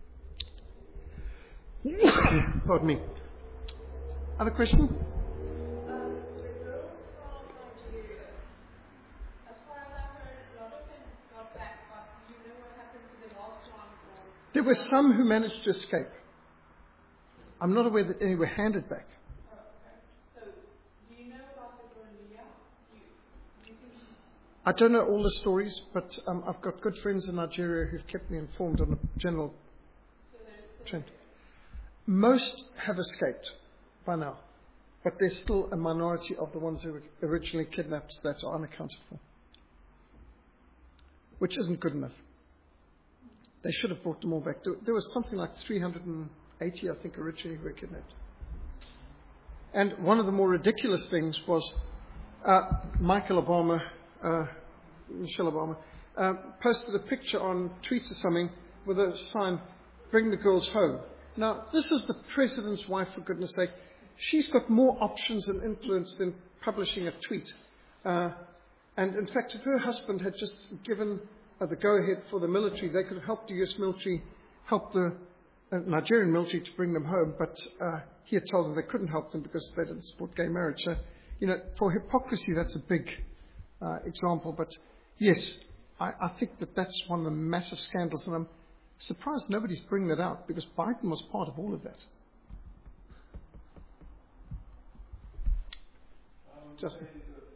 Pardon me. Other question? The girls from Nigeria, as far as I've heard, a lot of them got back, but do you know what happened to the last one? There were some who managed to escape. I'm not aware that any were handed back. Oh, okay. So, do you know about the girl Leah? Do you think she's... I don't know all the stories, but I've got good friends in Nigeria who've kept me informed on a general trend. Most have escaped by now, but there's still a minority of the ones who were originally kidnapped that are unaccounted for, which isn't good enough. They should have brought them all back. There was something like 380, I think, originally who were kidnapped. And one of the more ridiculous things was Michelle Obama posted a picture on Twitter something with a sign, "Bring the girls home." Now, this is the president's wife, for goodness sake. She's got more options and influence than publishing a tweet. And in fact, if her husband had just given the go-ahead for the military, they could have helped the U.S. military, help the Nigerian military to bring them home. But he had told them they couldn't help them because they didn't support gay marriage. So, for hypocrisy, that's a big example. But yes, I think that's one of the massive scandals. And I'm surprised nobody's bringing that out, because Biden was part of all of that. Justin.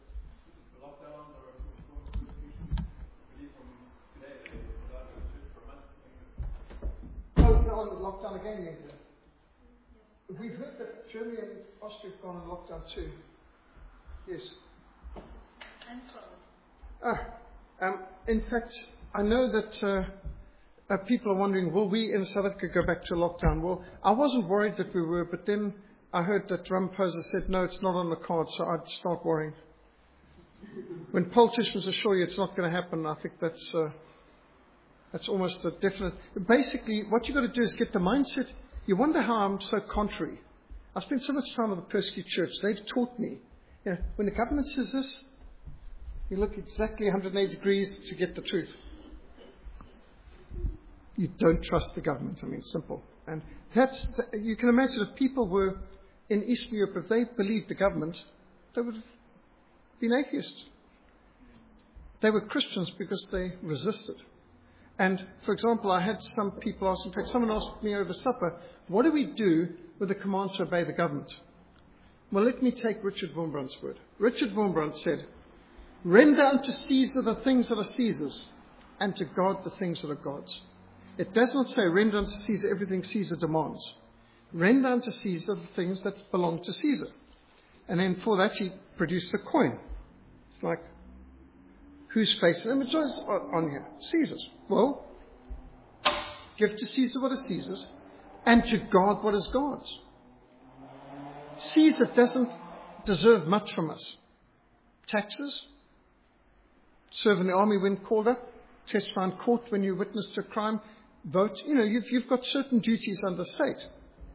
On lockdown again, we've heard that Germany and Austria have gone on lockdown too. Yes. And so? In fact, I know that people are wondering, will we in South Africa go back to lockdown? Well, I wasn't worried that we were, but then I heard that Ramaphosa said, no, it's not on the card, so I'd start worrying. When politicians assure you it's not going to happen, I think that's almost a definite. Basically, what you've got to do is get the mindset. You wonder how I'm so contrary. I spent so much time with the persecuted church. They've taught me, when the government says this, you look exactly 180 degrees to get the truth. You don't trust the government. I mean, simple. And you can imagine if people were in Eastern Europe, if they believed the government, they would have been atheists. They were Christians because they resisted. And, for example, I had some people ask, in fact, someone asked me over supper, what do we do with the command to obey the government? Well, let me take Richard Wurmbrand's word. Richard Wurmbrand said, render unto Caesar the things that are Caesar's, and to God the things that are God's. It does not say render unto Caesar everything Caesar demands. Render unto Caesar the things that belong to Caesar. And then for that he produced a coin. It's like, whose face is the image on here? Caesar's. Well, give to Caesar what is Caesar's, and to God what is God's. Caesar doesn't deserve much from us. Taxes, serve in the army when called up, testify in court when you witness to a crime, vote. You've got certain duties under state.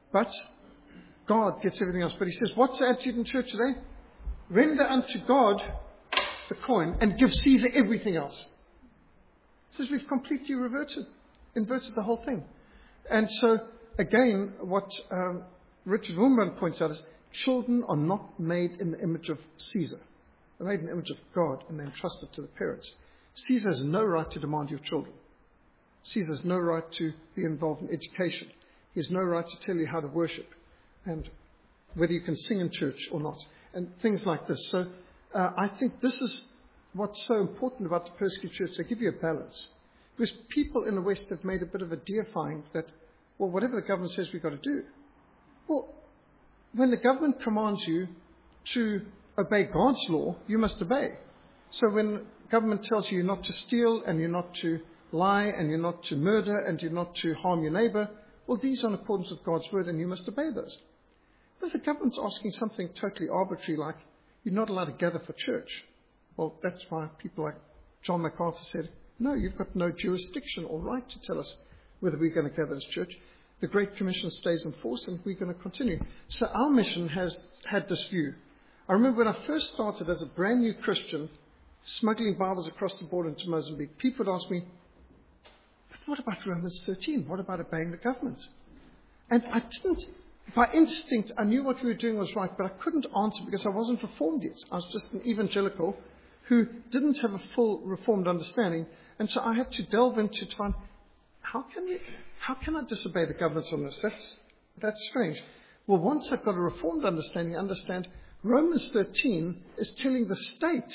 But God gets everything else. But he says, what's the attitude in church today? Render unto God the coin and give Caesar everything else. He says we've completely inverted the whole thing. And so, again, what Richard Wurmbrand points out is children are not made in the image of Caesar. They're made in the image of God and they're entrusted to the parents. Caesar has no right to demand your children. Caesar has no right to be involved in education. He has no right to tell you how to worship and whether you can sing in church or not, and things like this. So I think this is what's so important about the persecuted church. They give you a balance. Because people in the West have made a bit of a deifying that, well, whatever the government says we've got to do. Well, when the government commands you to obey God's law, you must obey. So when government tells you not to steal and you're not to lie and you're not to murder and you're not to harm your neighbor, well, these are in accordance with God's word and you must obey those. But if the government's asking something totally arbitrary like you're not allowed to gather for church, well, that's why people like John MacArthur said, no, you've got no jurisdiction or right to tell us whether we're going to gather as church. The Great Commission stays in force and we're going to continue. So our mission has had this view. I remember when I first started as a brand new Christian, smuggling Bibles across the border into Mozambique, people would ask me, but what about Romans 13? What about obeying the government? And I didn't, by instinct, I knew what we were doing was right, but I couldn't answer because I wasn't reformed yet. I was just an evangelical who didn't have a full reformed understanding. And so I had to delve into to find, how can I disobey the government on this? That's strange. Well, once I've got a reformed understanding, I understand Romans 13 is telling the state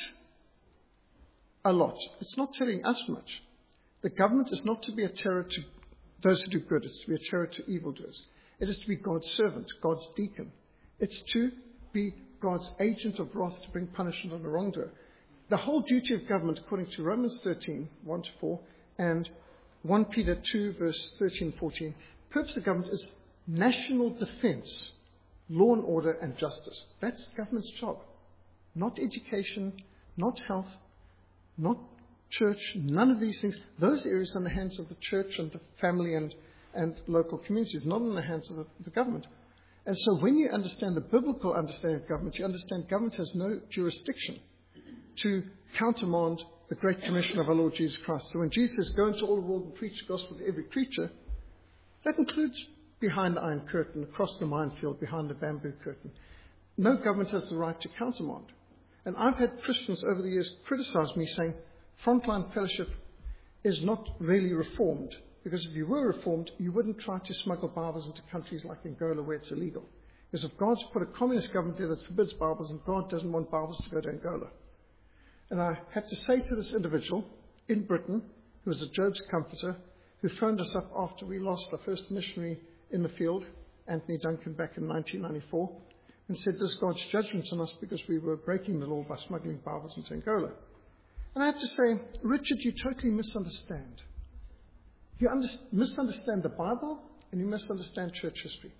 a lot. It's not telling us much. The government is not to be a terror to those who do good. It's to be a terror to evildoers. It is to be God's servant, God's deacon. It's to be God's agent of wrath to bring punishment on the wrongdoer. The whole duty of government, according to Romans 13, 1-4, and 1 Peter 2, verse 13, 14, the purpose of government is national defense, law and order, and justice. That's government's job. Not education, not health, not church, none of these things. Those areas are in the hands of the church and the family and local communities, not in the hands of the government. And so when you understand the biblical understanding of government, you understand government has no jurisdiction to countermand the Great Commission of our Lord Jesus Christ. So when Jesus says, go into all the world and preach the gospel to every creature, that includes behind the iron curtain, across the minefield, behind the bamboo curtain. No government has the right to countermand. And I've had Christians over the years criticize me saying, Frontline Fellowship is not really reformed, because if you were reformed, you wouldn't try to smuggle Bibles into countries like Angola where it's illegal. Because if God's put a communist government there that forbids Bibles, and God doesn't want Bibles to go to Angola. And I had to say to this individual in Britain, who was a Job's comforter, who phoned us up after we lost our first missionary in the field, Anthony Duncan, back in 1994, and said, there's God's judgment on us because we were breaking the law by smuggling Bibles into Angola. And I had to say, Richard, you totally misunderstand. You misunderstand the Bible and you misunderstand church history.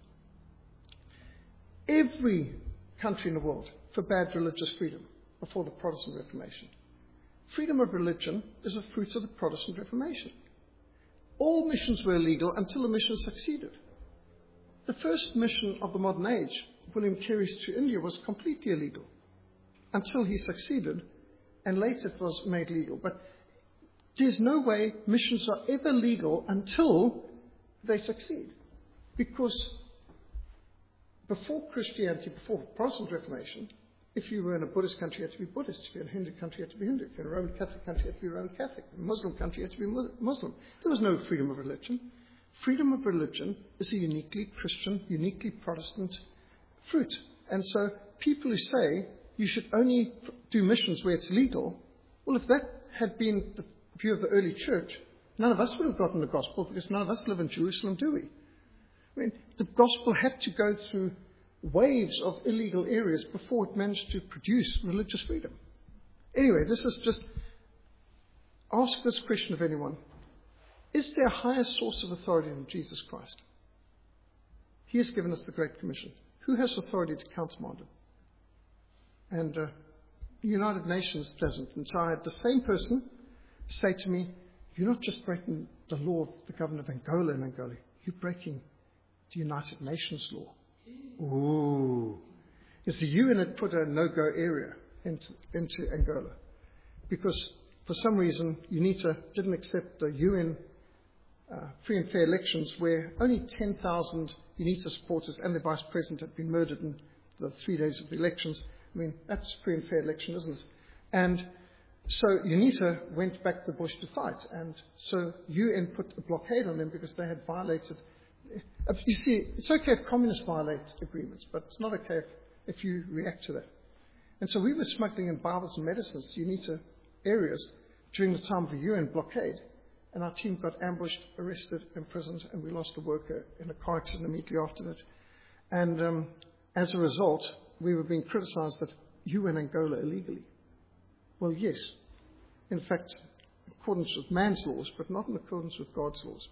Every country in the world forbade religious freedom before the Protestant Reformation. Freedom of religion is a fruit of the Protestant Reformation. All missions were illegal until the mission succeeded. The first mission of the modern age, William Carey's to India, was completely illegal until he succeeded, and later it was made legal. But there's no way missions are ever legal until they succeed. Because before Christianity, before the Protestant Reformation, if you were in a Buddhist country, you had to be Buddhist. If you were in a Hindu country, you had to be Hindu. If you were in a Roman Catholic country, you had to be Roman Catholic. In a Muslim country, you had to be Muslim. There was no freedom of religion. Freedom of religion is a uniquely Christian, uniquely Protestant fruit. And so people who say you should only do missions where it's legal, well, if that had been the view of the early church, none of us would have gotten the gospel because none of us live in Jerusalem, do we? I mean, the gospel had to go through waves of illegal areas before it managed to produce religious freedom. Anyway, this is just, ask this question of anyone. Is there a higher source of authority than Jesus Christ? He has given us the Great Commission. Who has authority to countermand him? And the United Nations doesn't. And so I had the same person say to me, you're not just breaking the law of the government of Angola in Angola, you're breaking the United Nations law. Ooh. Because the UN had put a no-go area into Angola. Because for some reason, UNITA didn't accept the UN free and fair elections where only 10,000 UNITA supporters and the vice president had been murdered in the 3 days of the elections. I mean, that's free and fair election, isn't it? And so UNITA went back to the bush to fight. And so UN put a blockade on them because they had violated. You see, it's okay if communists violate agreements, but it's not okay if you react to that. And so we were smuggling in Bibles and medicines to UNITA areas during the time of the UN blockade. And our team got ambushed, arrested, imprisoned, and we lost a worker in a car accident immediately after that. And as a result, we were being criticized that you were in Angola illegally. Well, yes. In fact, in accordance with man's laws, but not in accordance with God's laws.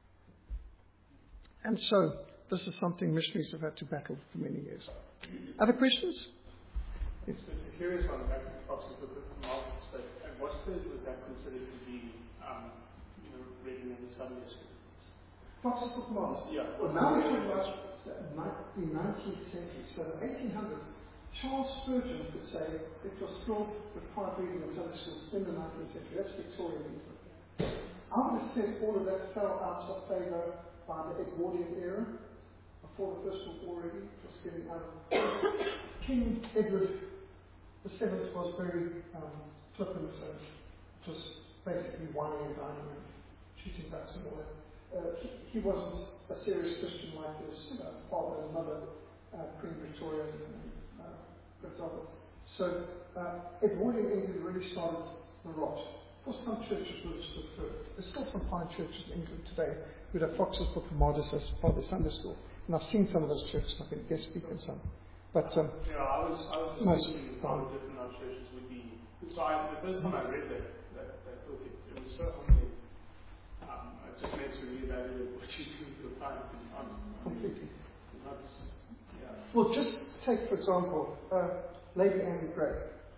And so, this is something missionaries have had to battle for many years. Other questions? Yes. It's a curious one, back to the Fox's Book of Commandments, but at what stage was that considered to be written in the Sunday school? Fox's Book of Commandments? Yeah. Well, now we're talking about the 19th century, so the 1800s. Charles Spurgeon could say it was still required reading in Sunday schools in the 19th century. That's Victorian England. I would have said all of that fell out of favour by the Edwardian era. Before the First World War already, it was getting out of King Edward VII was very flippant, so it was basically whining and dining and shooting ducks and all that. He wasn't a serious Christian like his father and mother, Queen Victoria and Prince Albert. So Edwardian England really started the rot. Of course, some churches would have stood firm. There's still some fine churches in England today who have Fox's Book of Commandments as part of their Sunday school. And I've seen some of those churches. I've been guest speaker in some. But I was just thinking how different our churches would be. So the first time I read that book, it was so humbling. It just makes me reevaluate what you do with your time, to be honest. Completely. Yeah. Well, just take, for example, Lady Anne Gray.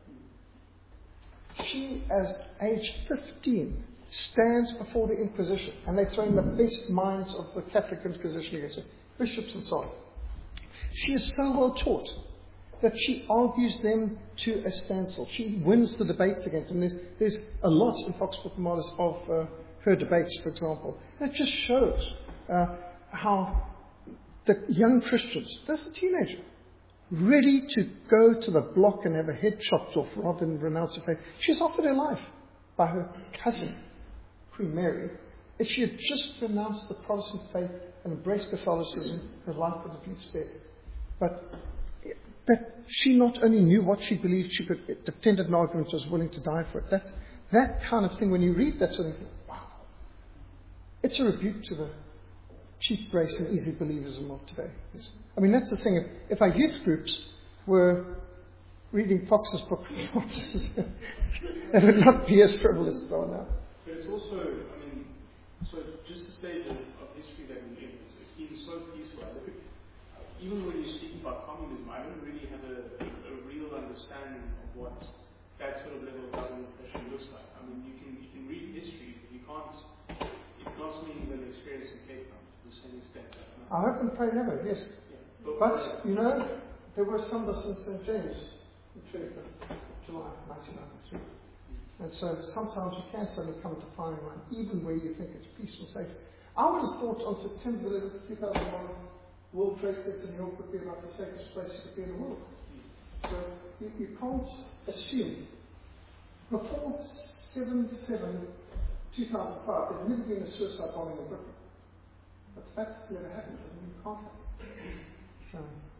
She, as age 15, stands before the Inquisition, and they're throwing the best minds of the Catholic Inquisition against her, bishops and so on. She is so well taught that she argues them to a standstill. She wins the debates against them. There's a lot in Fox's Book of Commandments of her debates, for example. It just shows how the young Christians, that's a teenager, ready to go to the block and have her head chopped off rather than renounce her faith. She's offered her life by her cousin, Queen Mary. If she had just renounced the Protestant faith and embraced Catholicism, her life would have been spared. But that she not only knew what she believed, she could defend an argument, was willing to die for it. That kind of thing, when you read that sort of thing, wow. It's a rebuke to the cheap grace and easy believism of today. Yes. I mean, that's the thing. If our youth groups were reading Fox's Book, they would not be as frivolous as they are now. But it's also, I mean, so just the stage of history that we're in, it's been so peaceful. I look at, even when you speak about communism, I don't really have a real understanding of what that sort of level of government pressure looks like. I mean, you can read history, but you can't. It's not something you're going to experience in Cape Town to the same extent. I hope and pray never, yes. Yeah. But, you know, there were some of us in St. James, the 25th of July 1993. And so sometimes you can suddenly come to firing line, even where you think it's peaceful, safe. I would have thought on September 11th, 2001, World Trade Center in New York would be about the safest place you could be in the world. So you can't assume. Before 7/7/2005, there'd never been a suicide bombing in Britain. But the fact it's never happened doesn't mean it can't happen. So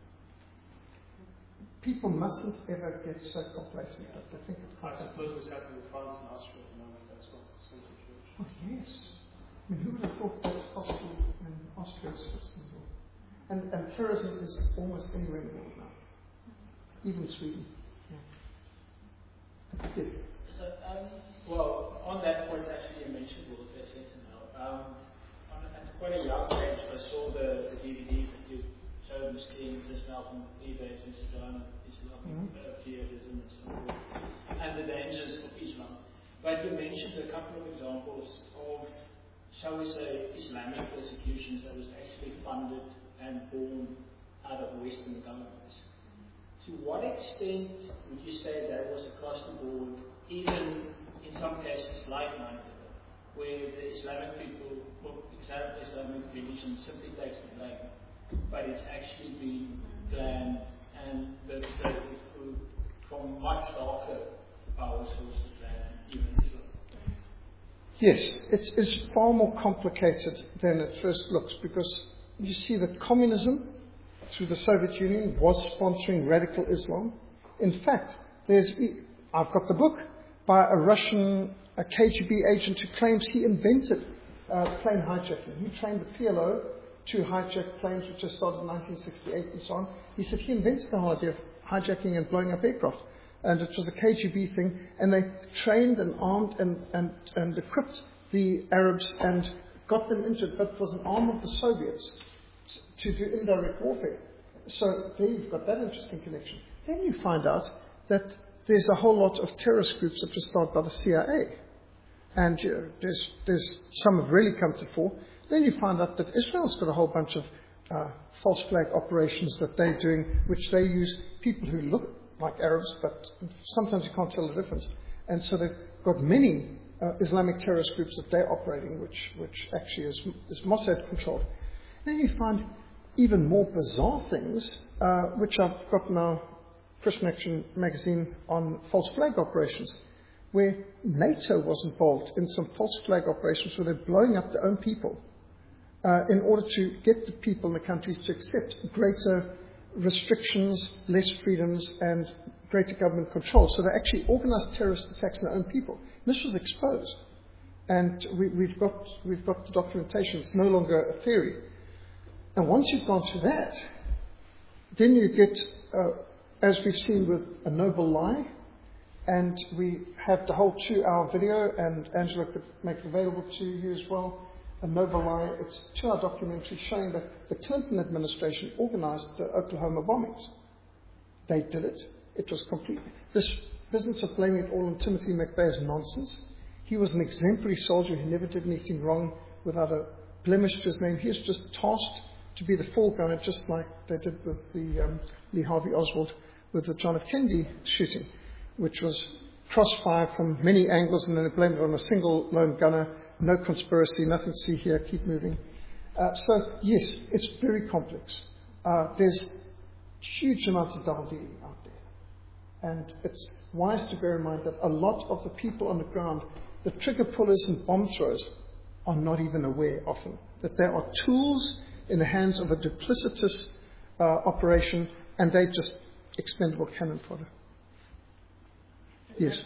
people mustn't ever get so complacent that they think it can't happen. I suppose what's happening in France and Austria at the moment, that's what's the central church. Oh, yes. I mean, who would have thought that was possible in Austria, Switzerland? And terrorism is almost anywhere in the world now. Even Sweden. Yeah. Yes. So, well, on that point, actually, you mentioned World Trade Center now. At quite a young age, I saw the DVDs that you showed, Mr. King, Chris Malcolm, Ebates, Mr. John, Islamic theorism, and so forth, and the dangers of Islam. But you mentioned a couple of examples of, shall we say, Islamic persecutions that was actually funded and born out of Western governments. To what extent would you say that was across the board, even in some cases like 9/11, where the Islamic people, or Islamic religion simply takes the blame, but it's actually been planned and perpetrated from much darker power sources than even Islam? Yes, it's far more complicated than it first looks, because you see that communism through the Soviet Union was sponsoring radical Islam. In fact, I've got the book by a Russian KGB agent who claims he invented plane hijacking. He trained the PLO to hijack planes, which just started in 1968 and so on. He said he invented the whole idea of hijacking and blowing up aircraft. And it was a KGB thing, and they trained and armed and equipped the Arabs and got them into it, but it was an arm of the Soviets to do indirect warfare. So there you've got that interesting connection. Then you find out that there's a whole lot of terrorist groups that were started by the CIA. And there's some have really come to fore. Then you find out that Israel's got a whole bunch of false flag operations that they're doing, which they use people who look like Arabs, but sometimes you can't tell the difference. And so they've got many Islamic terrorist groups that they're operating, which actually is Mossad controlled. Then you find even more bizarre things, which I've got now, Christian Action magazine on false flag operations, where NATO was involved in some false flag operations where they're blowing up their own people in order to get the people in the countries to accept greater restrictions, less freedoms, and greater government control. So they actually organized terrorist attacks on their own people. And this was exposed. And we've got the documentation. It's no longer a theory. And once you've gone through that, then you get, as we've seen with A Noble Lie, and we have the whole 2-hour video, and Angela could make it available to you as well. A Noble Lie, it's a 2-hour documentary showing that the Clinton administration organized the Oklahoma bombings. They did it. It was complete. This business of blaming it all on Timothy McVeigh is nonsense. He was an exemplary soldier who never did anything wrong without a blemish to his name. He was just tasked to be the fall guy, just like they did with the Lee Harvey Oswald with the John F. Kennedy shooting, which was crossfire from many angles, and then they blamed it on a single lone gunner. No conspiracy, nothing to see here, keep moving. So, yes, it's very complex. There's huge amounts of double dealing out there. And it's wise to bear in mind that a lot of the people on the ground, the trigger pullers and bomb throwers, are not even aware often that there are tools in the hands of a duplicitous operation, and they're just expendable cannon fodder. Yes.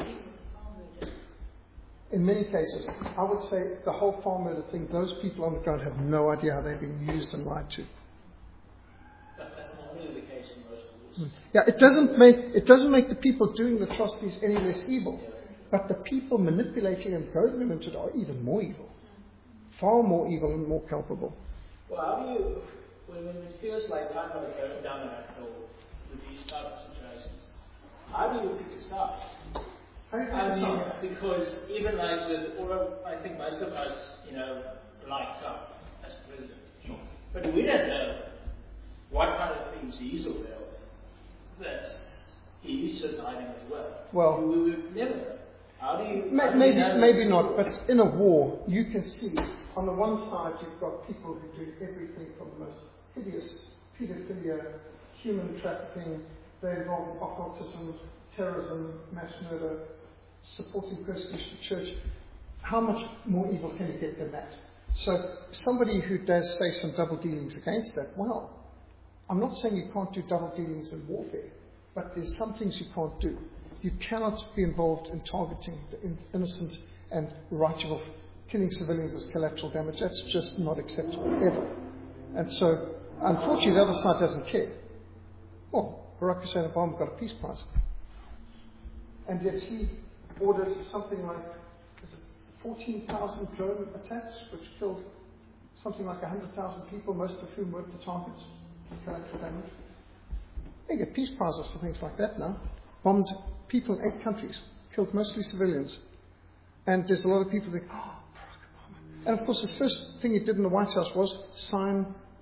In many cases, I would say the whole farm murder thing, those people on the ground have no idea how they're being used and lied to. That's not really the case in most wars. Yeah, it doesn't make the people doing the atrocities any less evil, but the people manipulating and goading them into it are even more evil, far more evil and more culpable. Well, how do you, when it feels like I'm going to go down that hill with these type of situations, how do you pick a side? I mean, because even like with, or I think most of us, like Trump as president. Sure. But we don't know what kind of things he's aware of. That he's just hiding as well. Well, we would never know. How do you? Maybe not. But in a war, you can see on the one side you've got people who do everything from the most hideous pedophilia, human trafficking. They're involved in occultism, terrorism, mass murder, supporting persecution of the church. How much more evil can you get than that? So somebody who does say some double dealings against that, well, I'm not saying you can't do double dealings in warfare, but there's some things you can't do. You cannot be involved in targeting the innocent and rightful killing civilians as collateral damage. That's just not acceptable ever. And so, unfortunately, the other side doesn't care. Well, Barack Hussein Obama got a peace prize. And yet he ordered something like 14,000 drone attacks, which killed something like 100,000 people, most of whom weren't the targets. Collateral damage. They get peace prizes for things like that now. Bombed people in 8 countries, killed mostly civilians. And there's a lot of people think, oh, Barack Obama. And of course, the first thing he did in the White House was sign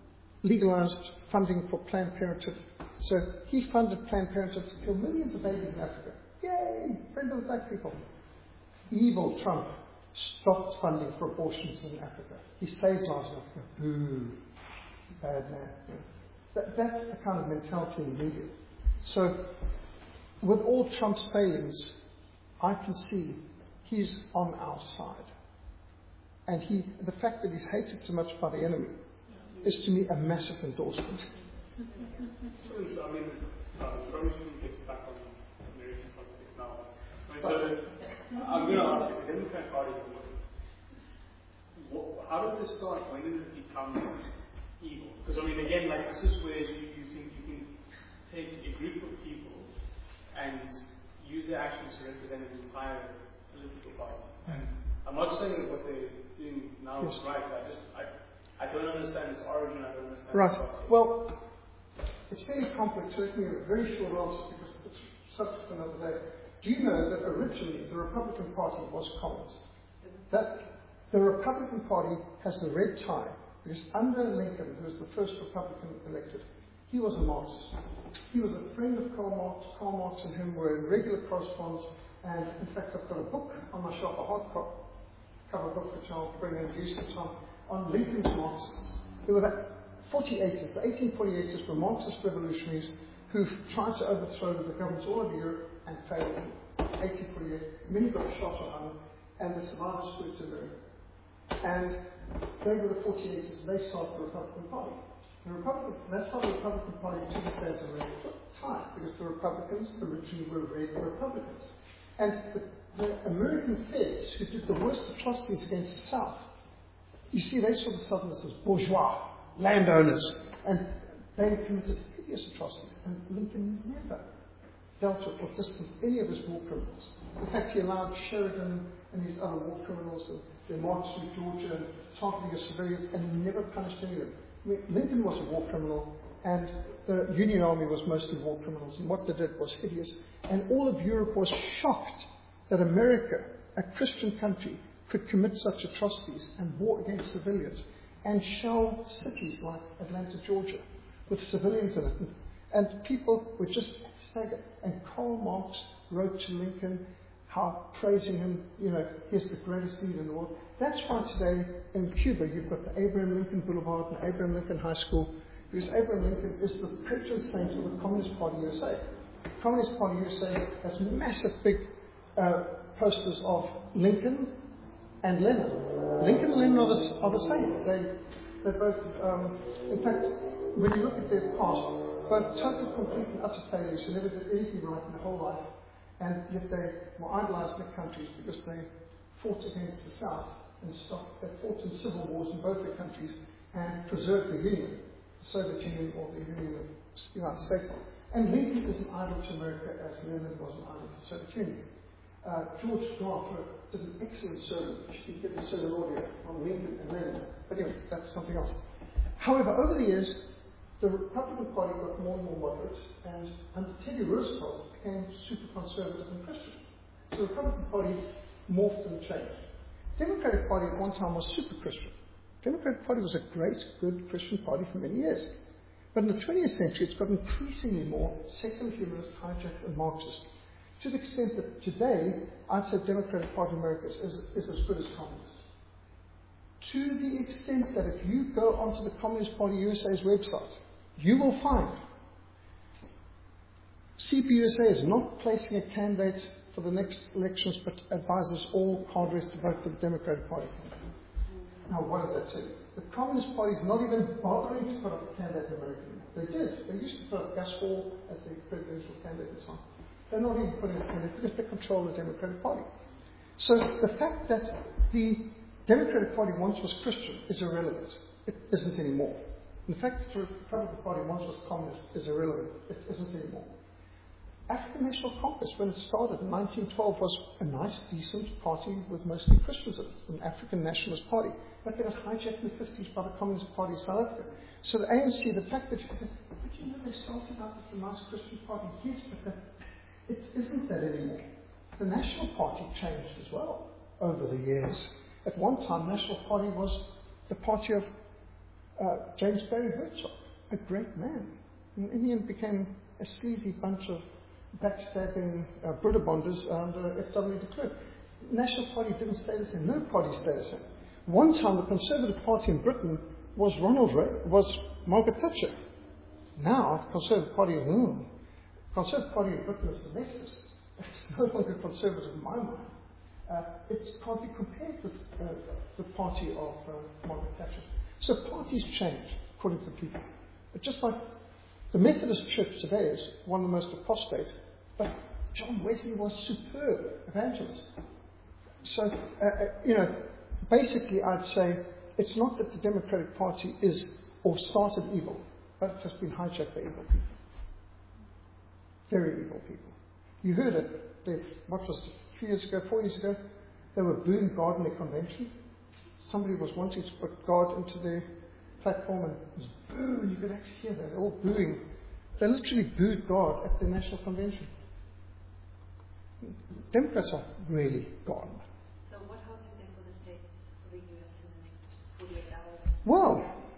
legalized funding for Planned Parenthood. So he funded Planned Parenthood to kill millions of babies in Africa. Yay! Friend of the black people. Evil Trump stopped funding for abortions in Africa. He saved lives in Africa. Boo. Bad man. That's the kind of mentality in the media. So, with all Trump's failings, I can see he's on our side. And the fact that he's hated so much by the enemy is to me a massive endorsement. Probably shouldn't get stuck on American politics now. I'm going to ask you, the Democratic Party, how did this start? When did it become evil? Because, again, this is where you think you can take a group of people and use their actions to represent an entire political party. I'm not saying that what they're doing now is right. I don't understand its origin. I don't understand. Right. Well, it's fairly complex. So let me give a very short answer because it's subject for another day. Do you know that originally the Republican Party was communist? That the Republican Party has the red tie because under Lincoln, who was the first Republican elected, he was a Marxist. He was a friend of Karl Marx. Karl Marx and him were in regular correspondence. And in fact, I've got a book on my shelf, a hardcover book, which I'll bring and use sometime, on Lincoln's Marxists. There were the 48ers, the 1848ers were Marxist revolutionaries who tried to overthrow the governments all over Europe and failed in 1848. Many got shot or hung, and the survivors flew to America. And they were the 48ers, they started the Republican Party. That's why the Republican Party to this day is a red tie, because the Republicans originally were red Republicans. And the American feds, who did the worst atrocities against the South, you see, they saw the Southerners as bourgeois, landowners, and they committed hideous atrocities. And Lincoln never dealt with or distanced any of his war criminals. In fact, he allowed Sheridan and his other war criminals, and their march through Georgia and targeting of civilians, and he never punished any of them. Lincoln was a war criminal, and the Union Army was mostly war criminals, and what they did was hideous. And all of Europe was shocked that America, a Christian country, could commit such atrocities and war against civilians and shell cities like Atlanta, Georgia, with civilians in it. And people were just staggered. And Karl Marx wrote to Lincoln how praising him, he's the greatest leader in the world. That's why today in Cuba you've got the Abraham Lincoln Boulevard and Abraham Lincoln High School, because Abraham Lincoln is the patron saint of the Communist Party USA. The Communist Party USA has massive big posters of Lincoln and Lenin. Lincoln and Lenin are the same. They're both, in fact, when you look at their past, both total, complete and utter failures who never did anything right in their whole life, and yet they were idolized in their countries because they fought against the South and they fought in civil wars in both their countries and preserved the Union, the Soviet Union or the Union of the United States. And Lincoln is an idol to America as Lenin was an idol to the Soviet Union. George Grant did an excellent sermon, which you can get the sermon audio on Lincoln and Lenin. But anyway, that's something else. However, over the years, the Republican Party got more and more moderate, and under Teddy Roosevelt became super conservative and Christian. So the Republican Party morphed and changed. The Democratic Party at one time was super Christian. The Democratic Party was a great, good Christian party for many years. But in the 20th century, it's got increasingly more secular humanist, hijacked, and Marxist. To the extent that today, I'd say the Democratic Party in America is as good as communist. To the extent that if you go onto the Communist Party USA's website, you will find CPUSA is not placing a candidate for the next elections, but advises all cadres to vote for the Democratic Party. Now, what does that say? The Communist Party is not even bothering to put up a candidate in America. They did. They used to put up Gus Hall as the presidential candidate and so on. They're not even putting a candidate because they control the Democratic Party. So the fact that the Democratic Party once was Christian is irrelevant. It isn't anymore. The fact that the Republican Party once was communist is irrelevant. It isn't anymore. African National Congress, when it started in 1912, was a nice, decent party with mostly Christians in it, an African nationalist party. But they got hijacked in the 50s by the Communist Party of South Africa. So the ANC, the fact that you say, but they started out as a nice Christian party. Yes, but it isn't that anymore. The National Party changed as well over the years. At one time, National Party was the party of James Barry Hertzog, a great man. And in the end became a sleazy bunch of backstabbing Brudabonders under F.W. de Klerk. National Party didn't stay the same. No party stayed the same. One time, the Conservative Party in Britain was Margaret Thatcher. Now, Conservative Party in Britain is the Methodist. It's no longer conservative in my mind. It can't be compared with the party of Margaret Thatcher. So parties change according to the people. But just like the Methodist Church today is one of the most apostate, but John Wesley was superb evangelist. So, basically I'd say it's not that the Democratic Party is or started evil, but it has been hijacked by evil people. Very evil people. You heard it, what was it, 4 years ago, they were booing God in their convention. Somebody was wanting to put God into their platform and it was boo, and you could actually hear that, all booing. They literally booed God at the National Convention. Democrats are really gone. So what hope is there for the States, for the US in the next 48 hours? Well,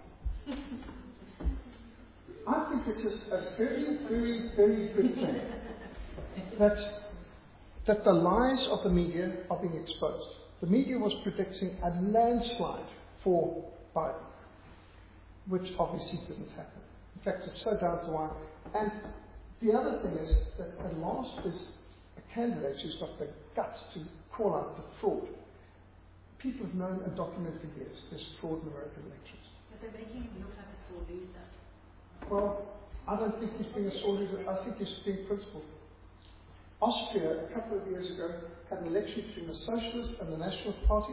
I think it is a very, very, very good thing that the lies of the media are being exposed. The media was predicting a landslide for Biden, which obviously didn't happen. In fact, it's so down to the wire. And the other thing is that at last there's a candidate who's got the guts to call out the fraud. People have known and documented for years there's fraud in American elections. But they're making him look like a sore loser. Well, I don't think he's being a sore loser. I think he's being principled. Austria, a couple of years ago, had an election between the Socialist and the Nationalist Party.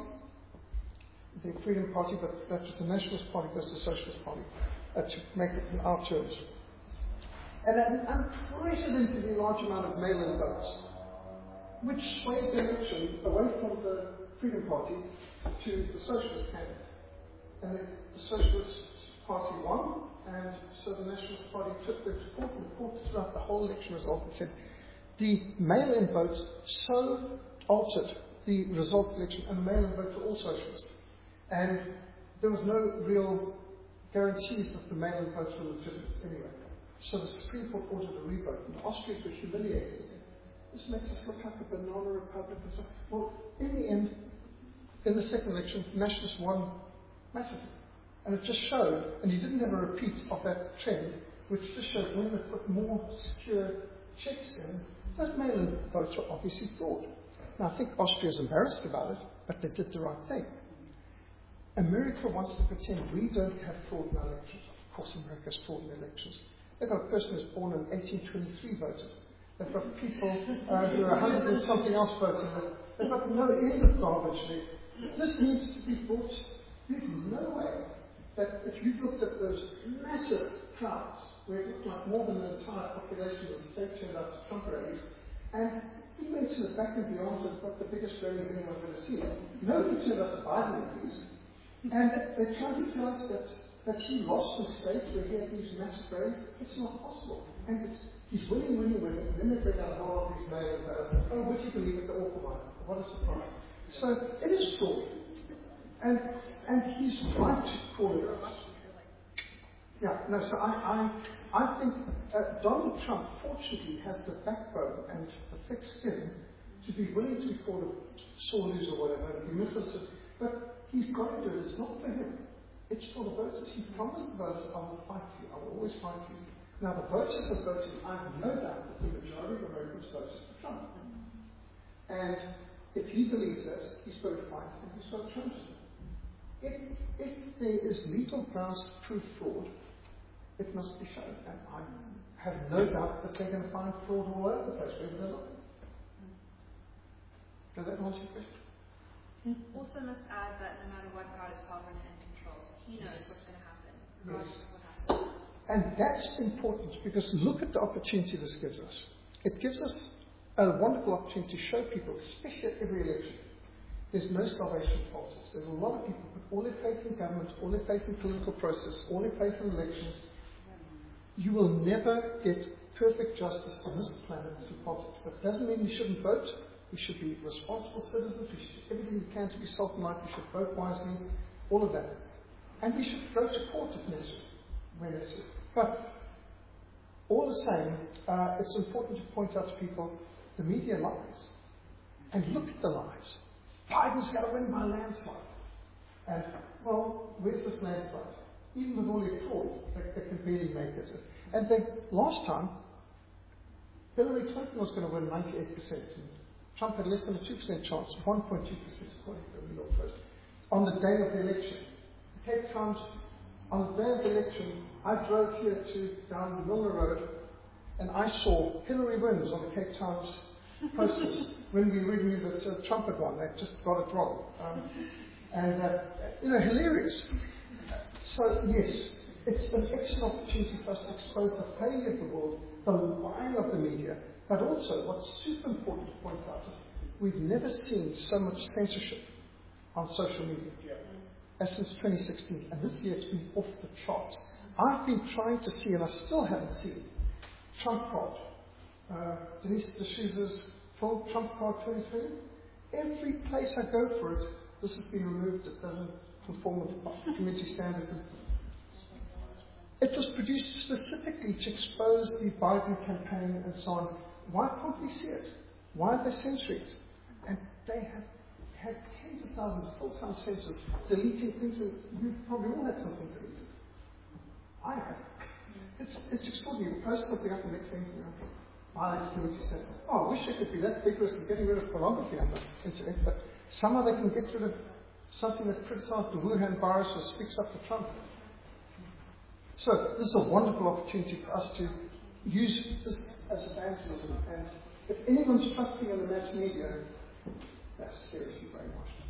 The Freedom Party, but that was the Nationalist Party versus the Socialist Party, to make it in our terms. And an unprecedentedly large amount of mail-in votes, which swayed the election away from the Freedom Party to the Socialist candidate. And the Socialist Party won, and so the Nationalist Party took the report and reported throughout the whole election result and said, the mail-in votes so altered the result of the election, and the mail-in votes were all socialist. And there was no real guarantees that the mail-in votes were legitimate anyway. So the Supreme Court ordered a revote, and the Austrians were humiliated. This makes us look like a banana republic and so. Well, in the end, in the second election, Nationalists won massively. And it just showed, and you didn't have a repeat of that trend, which just showed when they put more secure checks in, those mail-in votes were obviously fraud. Now, I think Austria's embarrassed about it, but they did the right thing. America wants to pretend we don't have fraud in our elections. Of course, America has fraud in elections. They've got a person who was born in 1823 voted. They've got people who are 100 and something else voting. They've got no end of garbage there. This needs to be brought. There's no way that if you looked at those massive crowds, where it looked like more than the entire population of the state turned out to Trump rallies, and he went to the back and beyond and got the biggest rallies anyone's ever seen. Nobody turned out to Biden rallies. And they're trying to tell us that he lost the state where he had these massive rallies. It's not possible. And he's winning, and then they bring out a whole lot of these mail-in ballots. Oh, would you believe it? They're all for Biden. What a surprise. So it is fraud. And he's right to call it out. Yeah, no, so I think Donald Trump, fortunately, has the backbone and the thick skin to be willing to be called a sore loser or whatever, and be misunderstood. But he's got to do it. It's not for him. It's for the voters. He promised the voters, I will fight for you. I will always fight for you. Now, the voters have voted. I have no doubt that the majority of Americans voted for Trump. And if he believes that, he's got to fight and he's got to change it. If there is legal grounds to prove fraud, it must be shown. And I have no doubt that they're going to find fraud all over the place, wherever they're looking. Does that answer your question? Also must add that no matter what God is sovereign and controls, he knows what's going to happen, regardless of what happens. And that's important because look at the opportunity this gives us. It gives us a wonderful opportunity to show people, especially at every election, there's no salvation for politics. There's a lot of people put all their faith in government, all their faith in political process, all their faith in elections. You will never get perfect justice on this planet through politics. That doesn't mean we shouldn't vote. We should be responsible citizens. We should do everything we can to be self-enlightened. We should vote wisely. All of that. And we should go to court if necessary, when necessary. But all the same, it's important to point out to people the media lies. And look at the lies. Biden's going to win by a landslide. And, well, where's this landslide? Even with all their fraud, they can barely make it. And then last time, Hillary Clinton was going to win 98%. And Trump had less than a 2% chance, 1.2% according to the New York Post, on the day of the election. Cape Times, on the day of the election, I drove here down Milner Road, and I saw Hillary wins on the Cape Times posters when we really knew that Trump had won. They just got it wrong. Hilarious. So, yes, it's an excellent opportunity for us to expose the failure of the world, the lying of the media, but also what's super important to point out is we've never seen so much censorship on social media as since 2016, and this year it's been off the charts. I've been trying to see, and I still haven't seen, Trump card. Denise D'Souza's film, Trump card 2020. Every place I go for it, this has been removed. It doesn't conform with the community standards. It was produced specifically to expose the Biden campaign and so on. Why can't we see it? Why are they censoring it? And they have had tens of thousands of full-time censors deleting things, and you've probably all had something deleted. I have. It's extraordinary. You post something up, the next thing, community standard. Oh, I wish it could be that vigorous in getting rid of pornography on the internet, but somehow they can get rid of something that criticized the Wuhan virus or speaks up for Trump. So this is a wonderful opportunity for us to use this as evangelism. And if anyone's trusting in the mass media, that's seriously brainwashed.